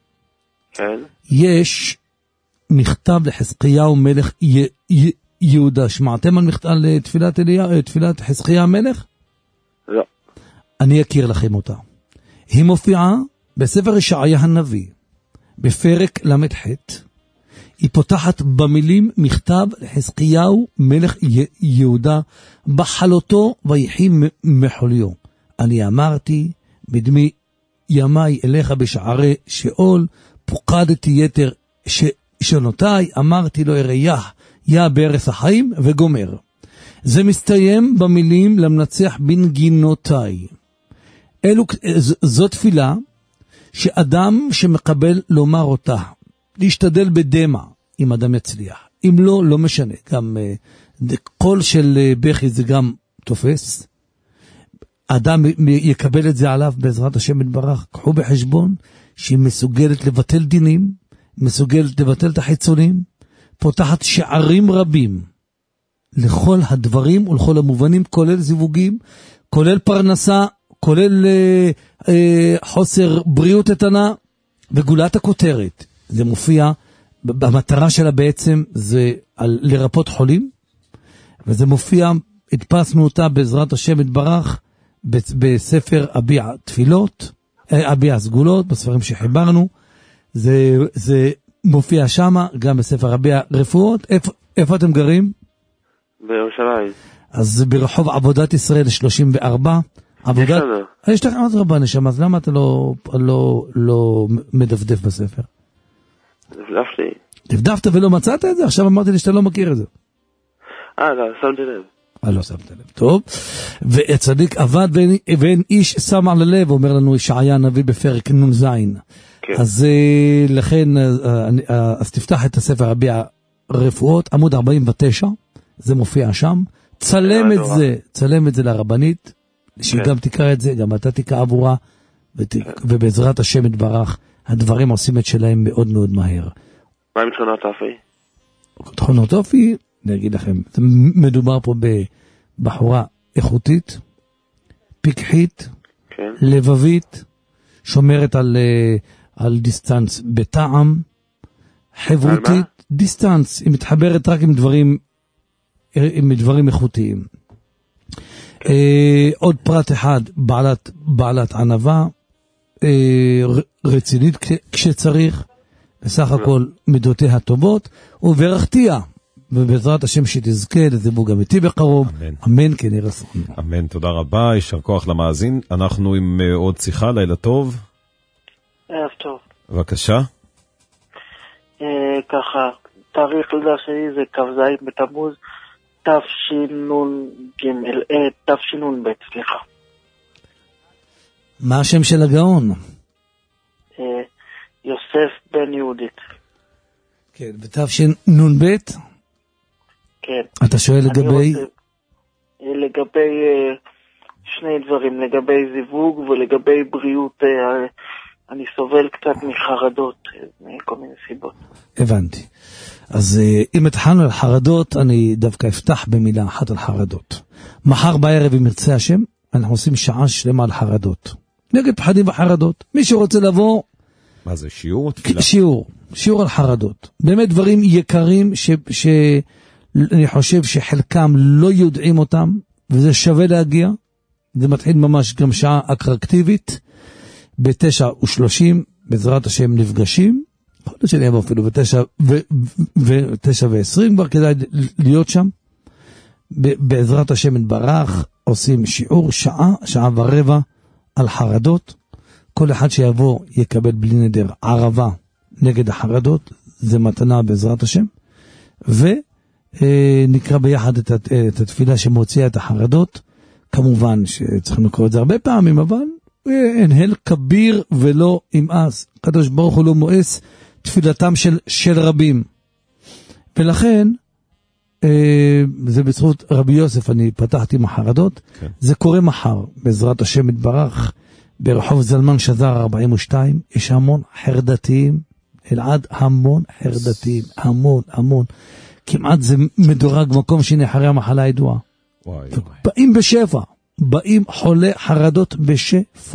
יש מכתב לחזקיהו מלך יהודה. שמעתם על מכתב לתפילת חזקיה המלך? לא. אני אכיר לכם אותה. היא מופיעה בספר ישעיה הנביא, בפרק למ"ח. היא פותחת במילים מכתב לחזקיהו מלך יהודה, בחלותו ויחי מחוליו. אני אמרתי בדמי ימי אליך בשערי שאול, פוקדתי יתר שנותיי, אמרתי לו ארייך יא בארץ החיים, וגומר. זה מסתיים במילים למנצח בנגינותיי. זו תפילה שאדם שמקבל לומר אותה, להשתדל בדמה, אם אדם יצליח. אם לא, לא משנה. גם קול של בכי זה גם תופס. אדם יקבל את זה עליו בעזרת השם יתברך. קחו בחשבון שהיא מסוגלת לבטל דינים, מסוגלת לבטל את החיצונים, פותחת שערים רבים לכל הדברים ולכל המובנים, כולל זיווגים, כולל פרנסה, כולל חוסר בריאות איתנה, וגולת הכותרת. זה מופיע, במטרה שלה בעצם זה לרפות חולים, וזה מופיע, הדפסנו אותה בעזרת השם יתברך, בספר אביע תפילות, אביע סגולות, בספרים שחיברנו, זה מופיע שמה, גם בספר אביע רפואות. איפה אתם גרים? בירושלים. אז ברחוב עבודת ישראל 34. יש לך עוד רבה נשמה, אז למה אתה לא מדפדף בספר? דפדפתי. דפדפת ולא מצאת את זה? עכשיו אמרתי לי שאתה לא מכיר את זה. לא, שמתי לב. לא שמת לב. טוב. והצדיק עבד ואין איש שם על הלב, אומר לנו ישעיה הנביא בפרק נ"ז. אז לכן, אז תפתח את הספר אביע רפואות, עמוד 49, זה מופיע שם. צלם את זה לרבנית, שהיא גם תקרא את זה, גם אתה תקרא עבורה, ובעזרת השם יתברך, הדברים עושים את שלהם מאוד מאוד מהר. מה עם תכונות אופי? תכונות אופי, אני אגיד לכם, מדובר פה בבחורה איכותית, פיקחית, לבבית, שומרת על דיסטנס בטעם, חברותית, דיסטנס, היא מתחברת רק עם דברים איכותיים. עוד פרט אחד, בעלת ענווה, רצינית כשצריך, בסך הכל מידותיה טובות, וברכתיה, ובעזרת השם שתזכה לזיווג אמיתי בקרוב. אמן כן יראה סוכנו. אמן, תודה רבה, יישר כוח למאזין. אנחנו עם עוד שיחה, לילה טוב. ערב טוב. בבקשה. ככה, תאריך לידה שלי זה כ"ז בתמוז, תשנ"ב, סליחה. מה השם של הגאון? יוסף בן יהודית. כן, ותשנ"ב? כן. אתה שואל לגבי? לגבי שני דברים, לגבי זיווג ולגבי בריאות. אני סובל קצת מחרדות, מכל מיני סיבות. הבנתי. אז אם התחלנו על חרדות, אני דווקא אפתח במילה אחת על חרדות. מחר בערב, אם ירצה השם, אנחנו עושים שעה שלמה על חרדות. נגד פחדים וחרדות. מי שרוצה לבוא... מה זה, שיעור? שיעור על חרדות. באמת דברים יקרים שאני חושב שחלקם לא יודעים אותם, וזה שווה להגיע. זה מתחיל ממש גם שעה אטרקטיבית. ב-9:30 בעזרת השם נפגשים. יכול להיות שאני אבוא אפילו ב-9:20 כבר כדאי להיות שם. בעזרת השם יתברך, עושים שיעור שעה ורבע על חרדות. כל אחד שיבוא יקבל בלי נדר ערבה נגד החרדות, זה מתנה בעזרת השם. ונקרא ביחד את התפילה שמוציאה את החרדות. כמובן שצריכים לקרוא את זה הרבה פעמים, אבל אנהל כביר ולא ימאס. הקדוש ברוך הוא לא מואס תפילתם של רבים. ולכן, זה בזכות רבי יוסף, אני פתחתי עם החרדות, זה קורה מחר, בעזרת השם יתברך, ברחוב זלמן שזר 42, יש המון חרדתיים, אלעד המון חרדתיים, המון, כמעט זה מדורג מקום שני אחרי המחלה הידועה. באים בשפע, באים חולי חרדות בשפע.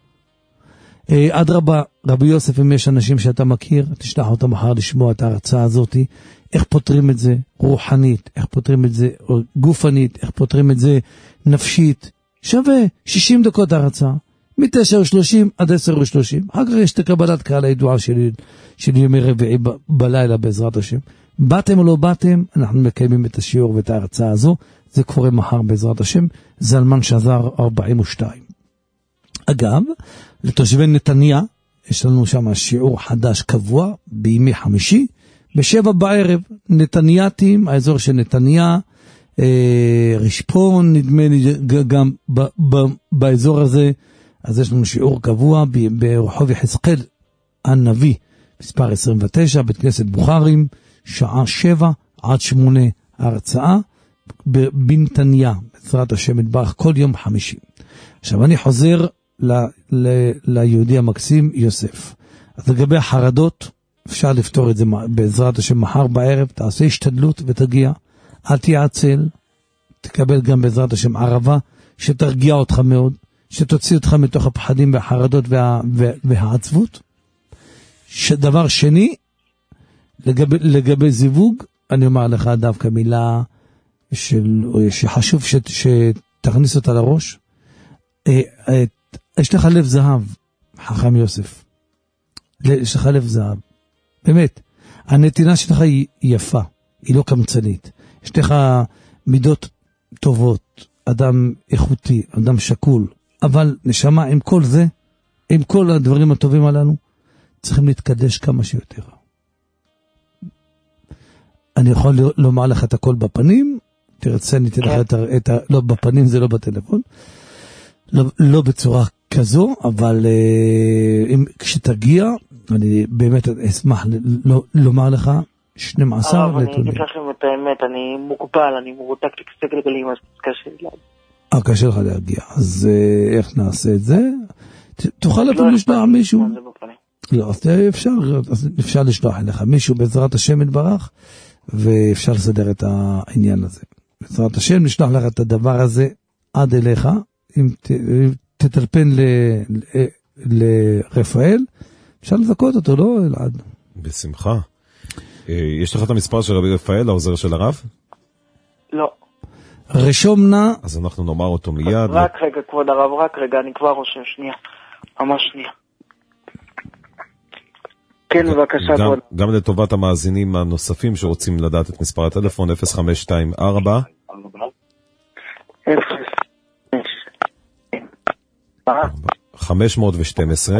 אדרבה, רבי יוסף, אם יש אנשים שאתה מכיר, תשלח אותם מחר לשמוע את ההרצאה הזאת, איך פותרים את זה רוחנית, איך פותרים את זה גופנית, איך פותרים את זה נפשית. שווה 60 דקות הרצאה, מ-9:30 עד 10:30. אחר כך יש את הקבלת קהל הידועה של ימי רביעי בלילה בעזרת השם. באתם או לא באתם, אנחנו מקיימים את השיעור ואת ההרצאה הזו. זה קורה מחר בעזרת השם, זלמן שזר 42. אגב, לתושבי נתניה, יש לנו שם שיעור חדש קבוע, בימי חמישי, ב7 בערב, נתנייתים, האזור של נתניה, רשפון, נדמה לי גם באזור הזה, אז יש לנו שיעור קבוע ברחוב יחזקאל הנביא, מספר 29, בית כנסת בוכרים, שעה 7 עד 8 ההרצאה, בנתניה, בעזרת השם יתברך, כל יום חמישי. עכשיו אני חוזר ליהודי המקסים יוסף. אז לגבי החרדות, אפשר לפתור את זה בעזרת השם מחר בערב, תעשה השתדלות ותגיע, אל תהיה עצל, תקבל גם בעזרת השם ערבה, שתרגיע אותך מאוד, שתוציא אותך מתוך הפחדים והחרדות והעצבות. דבר שני, לגבי זיווג, אני אומר לך דווקא מילה שחשוב שתכניס אותה לראש. יש לך לב זהב, חכם יוסף. יש לך לב זהב. באמת, הנתינה שלך היא יפה, היא לא קמצנית. יש לך מידות טובות, אדם איכותי, אדם שקול. אבל נשמה, עם כל זה, עם כל הדברים הטובים עלינו, צריכים להתקדש כמה שיותר. אני יכול לומר לך את הכל בפנים, תרצה ניתן לך לא בפנים, זה לא בטלפון, לא בצורה כזו, אבל כשתגיע, אני באמת אשמח לומר לך 12 נתונים. אני אגיד לכם את האמת, אני מוגבל, אני מרותק לכיסא גלגלים, אז קשה לי להגיע. קשה לך להגיע, אז איך נעשה את זה? תוכל לפעמים לשלוח מישהו? לא, אז אפשר לשלוח אליך מישהו בעזרת השם יתברך, ואפשר לסדר את העניין הזה. בעזרת השם נשלח לך את הדבר הזה עד אליך, אם תטלפן לרפאל, אפשר לזכות אותו, לא אלעד? בשמחה. יש לך את המספר של רבי רפאל, העוזר של הרב? לא. רשום נא. אז אנחנו נאמר אותו מיד. רק רגע, כבוד הרב, רק רגע, אני כבר רושם, שנייה. ממש שנייה. כן, בבקשה. גם לטובת המאזינים הנוספים שרוצים לדעת את מספר הטלפון, 0524 512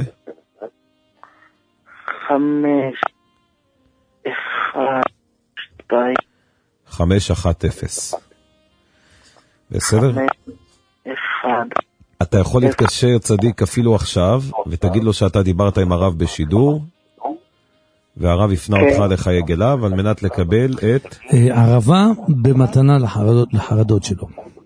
510. בסדר? אתה יכול להתקשר צדיק אפילו עכשיו, ותגיד לו שאתה דיברת עם הרב בשידור, והרב יפנה אותך לחיי גליו, על מנת לקבל את ערבה במתנה לחרדות שלו.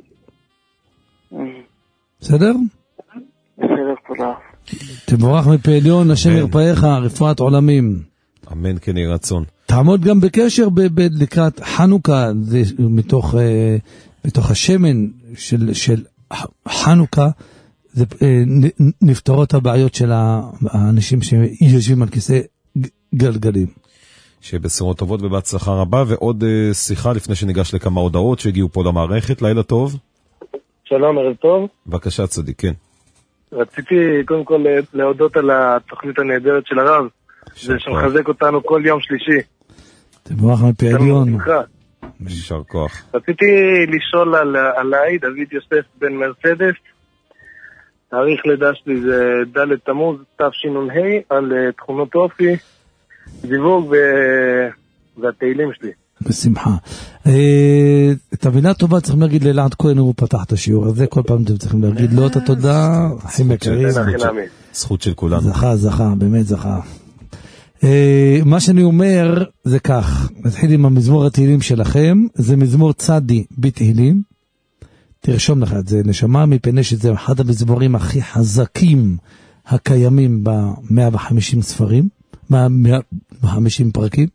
בסדר? בסדר, תודה. תבורך מפי עליון, השם ירפאך, רפואת עולמים. אמן כן יהי רצון. תעמוד גם בקשר לקראת חנוכה, זה מתוך השמן של חנוכה, זה נפתרות הבעיות של האנשים שיושבים על כיסא גלגלים. שבשורות טובות ובהצלחה רבה, ועוד שיחה לפני שניגש לכמה הודעות שהגיעו פה למערכת. לילה טוב. שלום, ערב טוב. בבקשה צדיק, כן. רציתי קודם כל להודות על התוכנית הנהדרת של הרב, זה שמחזק אותנו כל יום שלישי. תבורך מפי עליון. יישר כוח. רציתי לשאול עליי, דוד יוסף בן מרצדס, תאריך לידה שלי זה ד' תמוז תשנ"ה, על תכונות אופי, זיווג והתהילים שלי. בשמחה. את המילה טובה צריכים להגיד לאלעד כהן, הוא פתח את השיעור הזה, כל פעם אתם צריכים להגיד לו את התודה, אחים יקרים. זכות של כולנו. זכה, באמת זכה. מה שאני אומר זה כך, נתחיל עם המזמור התהילים שלכם, זה מזמור צדי בתהילים, תרשום לך את זה, נשמה, מפני שזה אחד המזמורים הכי חזקים הקיימים ב-150 ספרים, ב-150 פרקים,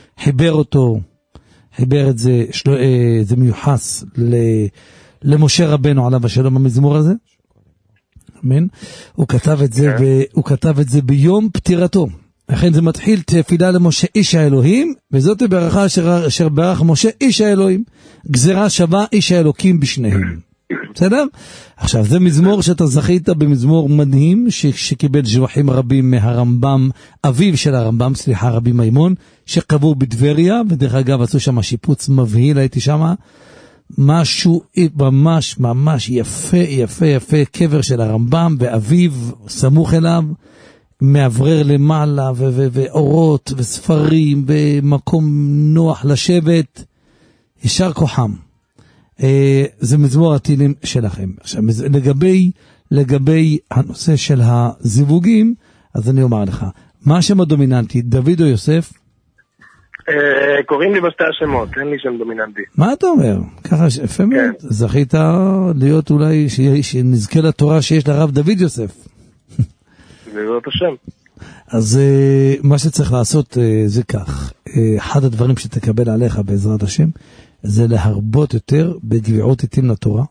חיבר את זה, זה מיוחס למשה רבנו עליו השלום המזמור הזה, אמן. הוא כתב את זה ביום פטירתו. לכן זה מתחיל תפילה למשה איש האלוהים, וזאת ברכה אשר ברך משה איש האלוהים, גזרה שווה איש האלוקים בשניהם. בסדר? עכשיו, זה מזמור שאתה זכית במזמור מדהים, שקיבל שבחים רבים מהרמב"ם, אביו של הרמב"ם, רבי מימון, שקבור בטבריה, ודרך אגב עשו שם שיפוץ מבהיל, הייתי שם, משהו ממש יפה, קבר של הרמב"ם, ואביו סמוך אליו, מעברר למעלה, ואורות, וספרים, ומקום נוח לשבת, ישר כוחם. זה מזמור התהילים שלכם. עכשיו, לגבי הנושא של הזיווגים, אז אני אומר לך, מה השם הדומיננטי, דוד או יוסף? קוראים לי בשתי השמות, אין לי שם דומיננטי. מה אתה אומר? ככה יפה מאוד. זכית להיות אולי שנזכה לתורה שיש לרב דוד יוסף. בעזרת השם. אז מה שצריך לעשות זה כך, אחד הדברים שתקבל עליך בעזרת השם, זה להרבות יותר בגביעות עתים לתורה,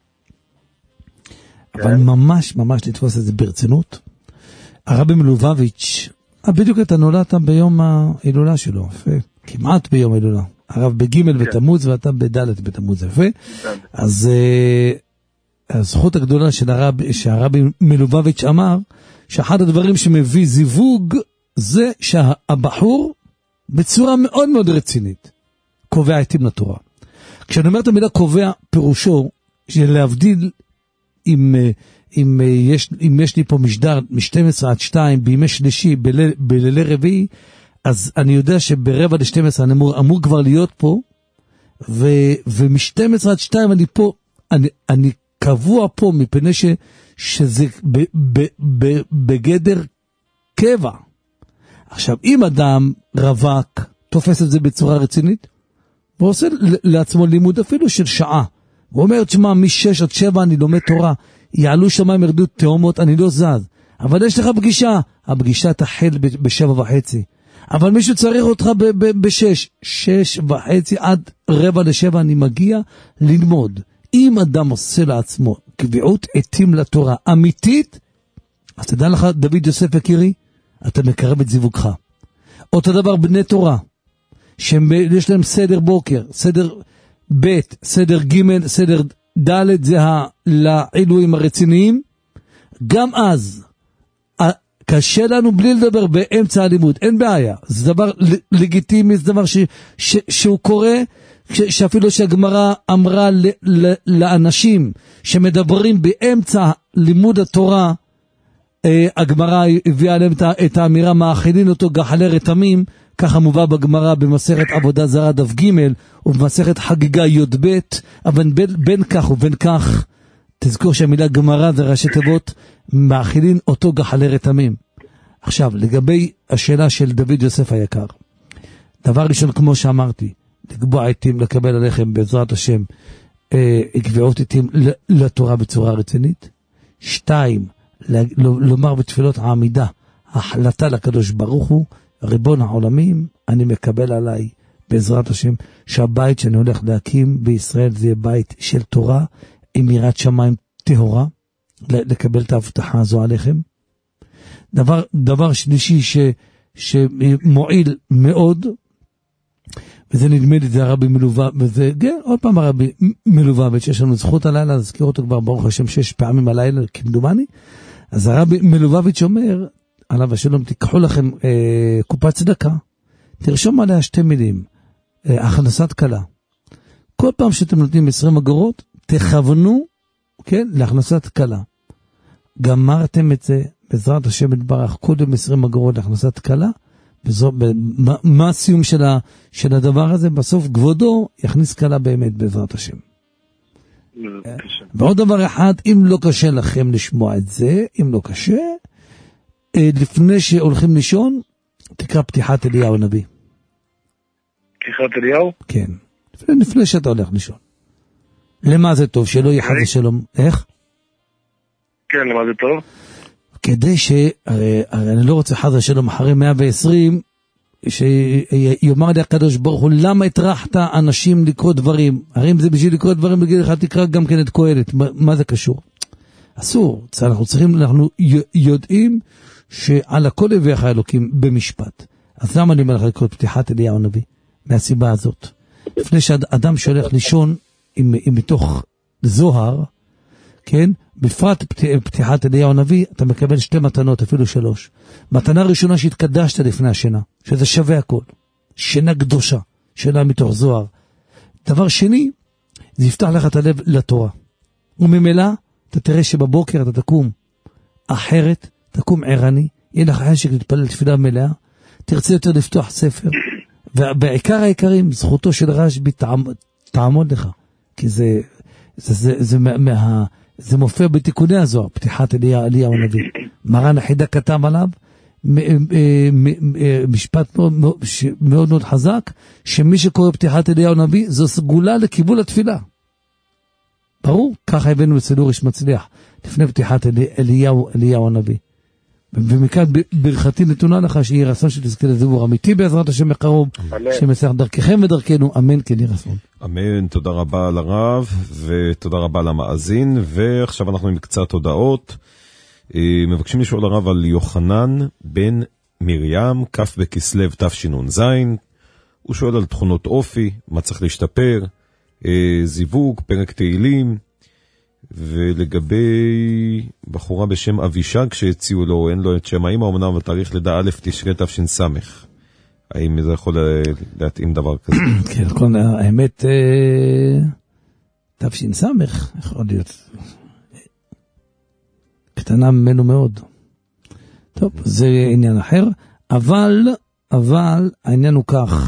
אבל ממש לתפוס את זה ברצינות. הרבי מלובביץ', בדיוק אתה נולדת ביום ההילולה שלו, כמעט ביום ההילולה. הרב בג' בתמוז ואתה בד' בתמוז, יפה. אז הזכות הגדולה שהרבי מלובביץ' אמר, שאחד הדברים שמביא זיווג, זה שהבחור בצורה מאוד מאוד רצינית, קובע עתים לתורה. כשאני אומר את המילה קובע, פירושו, להבדיל אם יש לי פה משדר מ-12 עד 2 בימי שלישי, בלילי רביעי, אז אני יודע שברבע ל-12 אני אמור כבר להיות פה, ומ-12 עד 2 אני פה, אני קבוע פה, מפני שזה בגדר קבע. עכשיו, אם אדם רווק, תופס את זה בצורה רצינית, הוא עושה לעצמו לימוד אפילו של שעה. הוא אומר, תשמע, מ-6 עד 7 אני לומד תורה, יעלו שמיים ירדו תאומות, אני לא זז. אבל יש לך פגישה, הפגישה תחל ב7:30. אבל מישהו צריך אותך ב6, 6:30 עד 6:45 אני מגיע ללמוד. אם אדם עושה לעצמו קביעות עתים לתורה אמיתית, אז תדע לך, דוד יוסף יקירי, אתה מקרב את זיווגך. אותו דבר בני תורה, שיש להם סדר בוקר, סדר ב', סדר ג', סדר ד', זה לעילויים הרציניים, גם אז, קשה לנו בלי לדבר באמצע הלימוד, אין בעיה, זה דבר לגיטימי, זה דבר שהוא קורה, שאפילו שהגמרא אמרה לאנשים שמדברים באמצע לימוד התורה, הגמרא הביאה עליהם את האמירה, מאכילין אותו גחלי רתמים, ככה מובא בגמרא במסכת עבודה זרה דף ג' ובמסכת חגיגה י"ב, אבל בין כך ובין כך, תזכור שהמילה גמרא זה ראשי תיבות, מאכילין אותו גחלי רתמים. עכשיו, לגבי השאלה של דוד יוסף היקר, דבר ראשון, כמו שאמרתי, לקבוע עתים, לקבל עליכם בעזרת השם, קביעות עתים לתורה בצורה רצינית. 2, לומר בתפילות העמידה, החלטה לקדוש ברוך הוא, ריבון העולמים, אני מקבל עליי בעזרת השם, שהבית שאני הולך להקים בישראל זה יהיה בית של תורה, עם יראת שמיים טהורה, לקבל את ההבטחה הזו עליכם. דבר שלישי שמועיל מאוד, וזה נדמה לי, זה הרבי מלובביץ', וזה, כן, עוד פעם הרבי מלובביץ', יש לנו זכות הלילה, להזכיר אותו כבר ברוך השם 6 פעמים הלילה, כמדומני. אז הרבי מלובביץ' אומר, עליו השלום, תיקחו לכם קופת צדקה, תרשום עליה 2 מילים, הכנסת כלה. כל פעם שאתם נותנים 20 אגורות, תכוונו, כן, להכנסת קלה. גמרתם את זה, בעזרת השם יתברך, קודם 20 אגורות להכנסת קלה, מה הסיום של הדבר הזה? בסוף כבודו יכניס קלה באמת בעזרת השם. ועוד דבר אחד, אם לא קשה לכם לשמוע את זה, אם לא קשה, לפני שהולכים לישון, תקרא פתיחת אליהו הנביא. פתיחת אליהו? כן. לפני שאתה הולך לישון. למה זה טוב? שלא יהיה חד ושלום. איך? כן, למה זה טוב? כדי הרי אני לא רוצה חד ושלום אחרי 120, שיאמר לי הקדוש ברוך הוא, למה הטרחת אנשים לקרוא דברים? הרי אם זה בשביל לקרוא דברים, בגיל אחד תקרא גם כן את קהלת. מה זה קשור? אסור. אנחנו יודעים שעל הכל הביאך האלוקים במשפט. אז למה אני אומר לך לקרוא פתיחת אליהו הנביא? מהסיבה הזאת. לפני שאדם שהולך לישון עם מתוך זוהר, כן? בפרט פתיחת אליהו הנביא, אתה מקבל 2 מתנות, אפילו 3. מתנה ראשונה שהתקדשת לפני השינה, שזה שווה הכל. שינה קדושה, שינה מתוך זוהר. דבר שני, זה יפתח לך את הלב לתורה. וממילא, אתה תראה שבבוקר אתה תקום אחרת, תקום ערני, יהיה לך חשק להתפלל תפילה מלאה, תרצה יותר לפתוח ספר, ובעיקר העיקרים, זכותו של רשב"י תעמוד לך, כי זה מופיע בתיקוני הזוהר, פתיחת אליהו הנביא. מרן החידה כתב עליו, משפט מאוד מאוד חזק, שמי שקורא פתיחת אליהו הנביא, זו סגולה לכיוון התפילה. ברור, ככה הבאנו אצל אוריש מצליח, לפני פתיחת אליהו הנביא. ומכאן ברכתי נתונה לך שיהיה רצון שתזכה לזיבור אמיתי בעזרת השם בקרוב, שמסך דרככם ודרכנו, אמן כן יהי רצון. אמן, תודה רבה לרב ותודה רבה למאזין. ועכשיו אנחנו עם קצת הודעות. מבקשים לשאול הרב על יוחנן בן מרים, כ' בכסלו תשנ"ז. הוא שואל על תכונות אופי, מה צריך להשתפר, זיווג, פרק תהילים, ולגבי בחורה בשם אבישג שהציעו לו, אין לו את שם האמא, אמנם בתאריך לידה א' תשרי תש"ס. האם זה יכול להתאים דבר כזה? כן, כל האמת, תש"ס יכול להיות קטנה ממנו מאוד. טוב, זה עניין אחר, אבל העניין הוא כך,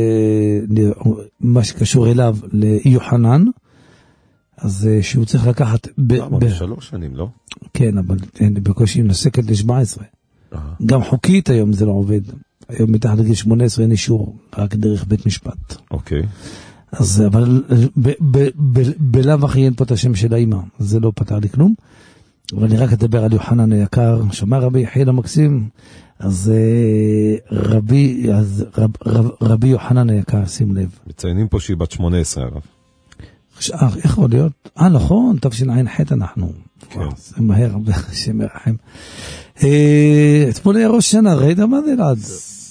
מה שקשור אליו ליוחנן, אז שהוא צריך לקחת... 3 שנים, לא? כן, אבל בקושי נסקת ל-17. גם חוקית היום זה לא עובד. היום מתחת לגיל 18 אין אישור, רק דרך בית משפט. אוקיי. אז, אבל בלאו הכי אין פה את השם של האמא, זה לא פתר לי כלום. אבל אני רק אדבר על יוחנן היקר, שמע רבי יחיאל המקסים, אז רבי יוחנן היקר, שים לב. מציינים פה שהיא בת 18, הרב. איך יכול להיות? נכון, תשע"ח אנחנו. זה מהר, השם ירחם. אתמול היה ראש שנה, ראית מה זה אלעד?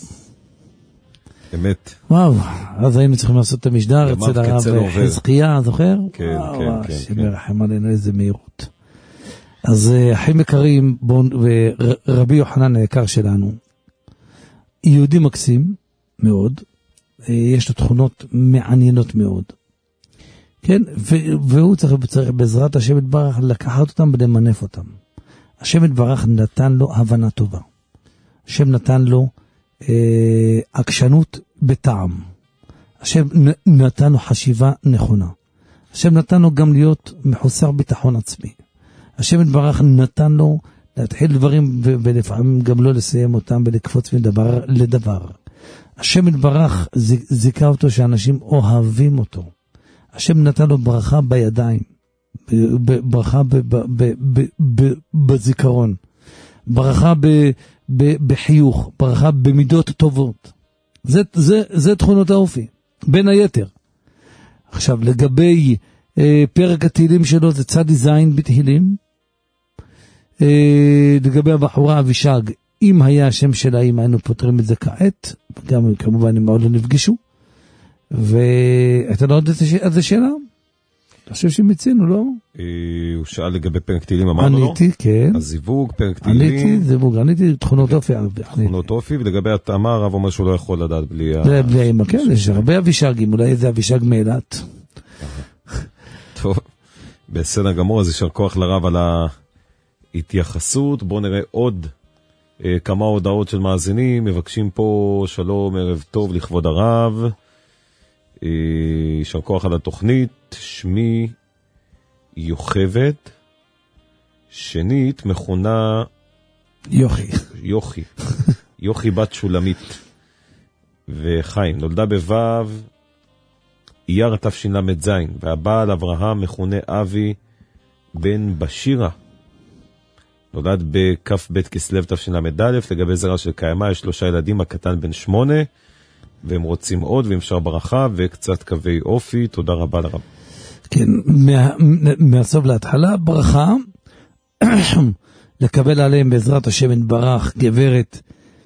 אמת. וואו, אז היינו צריכים לעשות את המשדר אצל הרב חזקיה, זוכר? כן, כן. השם ירחם עלינו, איזה מהירות. אז אחים יקרים, רבי יוחנן היקר שלנו, יהודי מקסים מאוד, יש לו תכונות מעניינות מאוד. כן, והוא צריך בעזרת השם יתברך לקחת אותם ולמנף אותם. השם יתברך נתן לו הבנה טובה. השם נתן לו עקשנות בטעם. השם נתן לו חשיבה נכונה. השם נתן לו גם להיות מחוסר ביטחון עצמי. השם יתברך נתן לו להתחיל דברים ולפעמים גם לא לסיים אותם ולקפוץ מדבר לדבר. השם יתברך זיכה אותו שאנשים אוהבים אותו. השם נתן לו ברכה בידיים, ברכה בזיכרון, ברכה בחיוך, ברכה במידות טובות. זה תכונות האופי, בין היתר. עכשיו, לגבי פרק התהילים שלו, זה צדי זין בתהילים. לגבי הבחורה אבישג, אם היה השם שלה, אם היינו פותרים את זה כעת, גם כמובן הם עוד לא נפגשו. ואתה לא יודע איזה שאלה? אתה חושב שמצינו, לא? הוא שאל לגבי פרק תהילים, אמרנו לו? עניתי, כן. הזיווג, פרק תהילים. עניתי, זיווג, עניתי תכונות אופי. תכונות אופי, ולגבי התאמה, הרב אומר שהוא לא יכול לדעת בלי בלי האמא, כן, יש הרבה אבישגים, אולי איזה אבישג מאילת. טוב, בסדר גמור, אז יישר כוח לרב על ההתייחסות. בואו נראה עוד כמה הודעות של מאזינים. מבקשים פה שלום, ערב טוב לכבוד הרב. יישר כוח על התוכנית. שמי יוכבת. שנית, מכונה יוכי. יוכי בת שולמית. וחיים, נולדה בו' אייר תשל"ז, והבעל אברהם מכונה אבי בן בשירה. נולד בכ"ב כסלו תשל"א, לגבי זרע של קיימה, יש 3 ילדים, הקטן בן 8, והם רוצים עוד, ואם אפשר ברכה, וקצת קווי אופי. תודה רבה לרב. כן, מהסוף להתחלה, ברכה, לקבל עליהם בעזרת השם יתברך, גברת,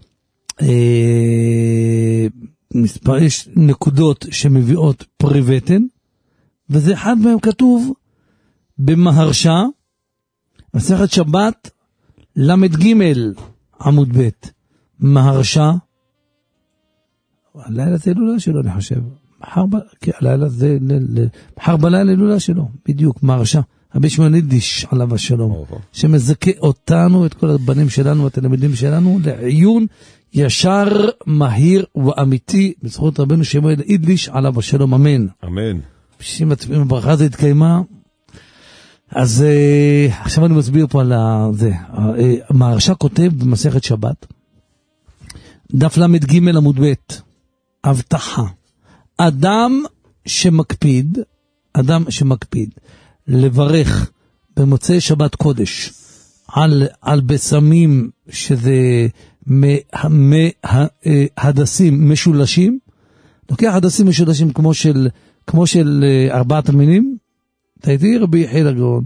מספר, יש נקודות שמביאות פרי בטן, וזה אחד מהם כתוב במהרשה, מסכת שבת, למד ג' עמוד ב', מהרשה, הלילה זה הילולה שלו, אני חושב, מחר בלילה הילולה שלו, בדיוק, מהרשה, רבי שמעון יידיש עליו השלום, שמזכה אותנו, את כל הבנים שלנו, התלמידים שלנו, לעיון ישר, מהיר ואמיתי, בזכות רבנו שמעון יידיש עליו השלום, אמן. אמן. בשביל מצביעים הברכה הזאת התקיימה, אז עכשיו אני מסביר פה על זה. מהרשה כותב במסכת שבת, דף למד ג' עמוד ב', הבטחה. אדם שמקפיד לברך במוצאי שבת קודש על בשמים שזה מהדסים משולשים, לוקח הדסים משולשים כמו של 4 המינים, תהייתי רבי יחיאל הגאון,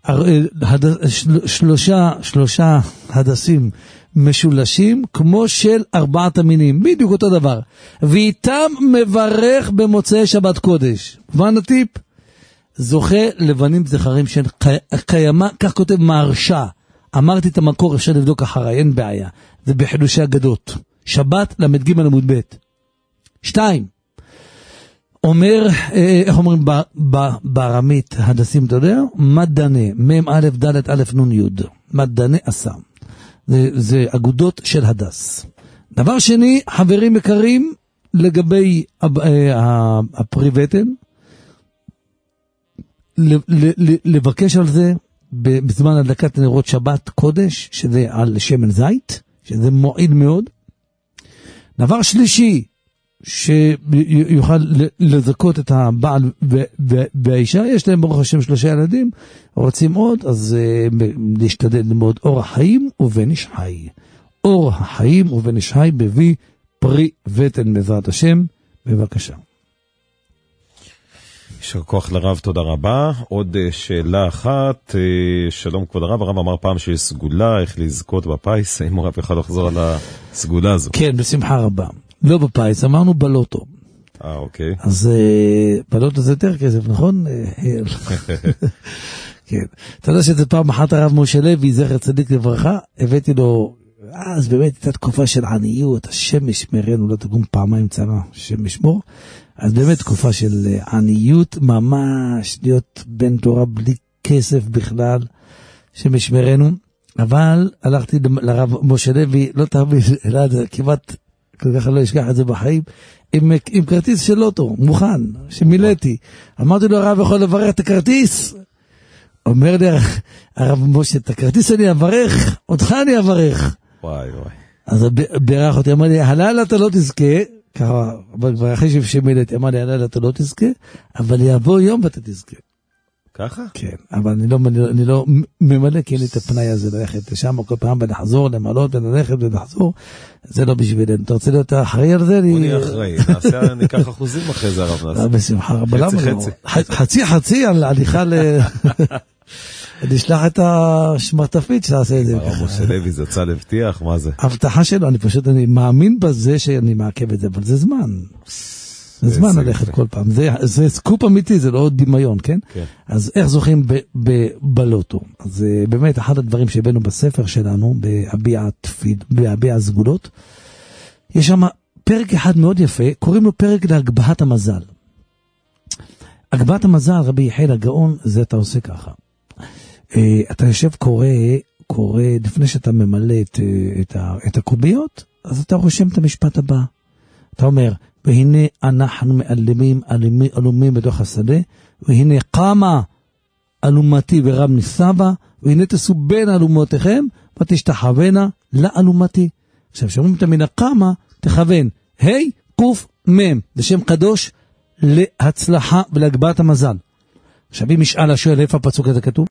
3 הדסים משולשים כמו של 4 המינים, בדיוק אותו דבר, ואיתם מברך במוצאי שבת קודש. ובן הטיפ, זוכה לבנים זכרים של קיימה, כך כותב מהרשה. אמרתי את המקור, אפשר לבדוק אחרי, אין בעיה. זה בחידושי אגדות. שבת למד ג' עמוד ב'. 2. אומר, איך אומרים בארמית הדסים, אתה יודע? מדנה, מם א' ד' א' נ' י'. מדנה עשה. זה אגודות של הדס. דבר שני, חברים יקרים, לגבי הפרי בטן, לבקש על זה בזמן הדלקת נרות שבת קודש, שזה על שמן זית, שזה מועיל מאוד. דבר שלישי, שיוכל לזכות את הבעל והאישה, יש להם ברוך השם 3 ילדים, רוצים עוד, אז להשתדל ללמוד אור החיים ובן איש חי. אור החיים ובן איש חי בבי פרי בטן בעזרת השם. בבקשה. יישר כוח לרב, תודה רבה. עוד שאלה אחת, שלום כבוד הרב, הרב אמר פעם שיש סגולה, איך לזכות בפייס, האם הרב יכול לחזור על הסגולה הזו? כן, בשמחה רבה. לא בפייס, אמרנו בלוטו. אוקיי. אז בלוטו זה יותר כסף, נכון? כן. אתה יודע שזה פעם אחת הרב משה לוי, זכר צדיק לברכה, הבאתי לו, אז באמת הייתה תקופה של עניות, השם ישמרנו, לא תקום פעמיים צרה, השם ישמור. אז באמת תקופה של עניות, ממש להיות בן תורה בלי כסף בכלל, שמשמרנו. אבל הלכתי לרב משה לוי, לא תרבי, כמעט כל כך לא אשכח את זה בחיים, עם כרטיס של לוטו, מוכן, שמילאתי. אמרתי לו, הרב יכול לברך את הכרטיס? אומר לי הרב משה, את הכרטיס אני אברך, אותך אני אברך. וואי וואי. אז בירך אותי, אמר לי, הלילה אתה לא תזכה, ככה, אבל כבר אחרי שמילאתי, אמר לי, הלילה אתה לא תזכה, אבל יבוא יום ואתה תזכה. ככה? כן, אבל אני לא ממלא, כי אין לי את הפנאי הזה ללכת לשם, כל פעם ולחזור, למלות וללכת ולחזור, זה לא בשבילנו. אתה רוצה להיות אחראי על זה? בוא נהיה אחראי, ניקח אחוזים אחרי זה הרב נעשה. בשמחה רבה, למה לא? חצי על הליכה נשלח את השמרטפית שעשה את זה. הרב משה לוי זה צל הבטיח, מה זה? הבטחה שלו, אני מאמין בזה שאני מעכב את זה, אבל זה זמן. זה זמן ללכת כל פעם. זה סקופ אמיתי, זה לא דמיון, כן? אז איך זוכים בלוטו? אז באמת אחד הדברים שהבאנו בספר שלנו, בהביע הסגולות, יש שם פרק אחד מאוד יפה, קוראים לו פרק להגבהת המזל. הגבהת המזל, רבי יחיאל הגאון, זה אתה עושה ככה. אתה יושב קורא, לפני שאתה ממלא את הקוביות, אז אתה רושם את המשפט הבא. אתה אומר, והנה אנחנו מאלמים אלומים בתוך השדה, והנה קמה אלומתי ורב ניסבה, והנה תעשו בין אלומותיכם, ותשתחוונה לאלומתי. עכשיו, שאומרים את המילה קמה, תכוון, היי, קוף, מם, זה שם קדוש להצלחה ולהגבהת המזל. עכשיו, אם משאל השואל, איפה הפסוק הזה כתוב?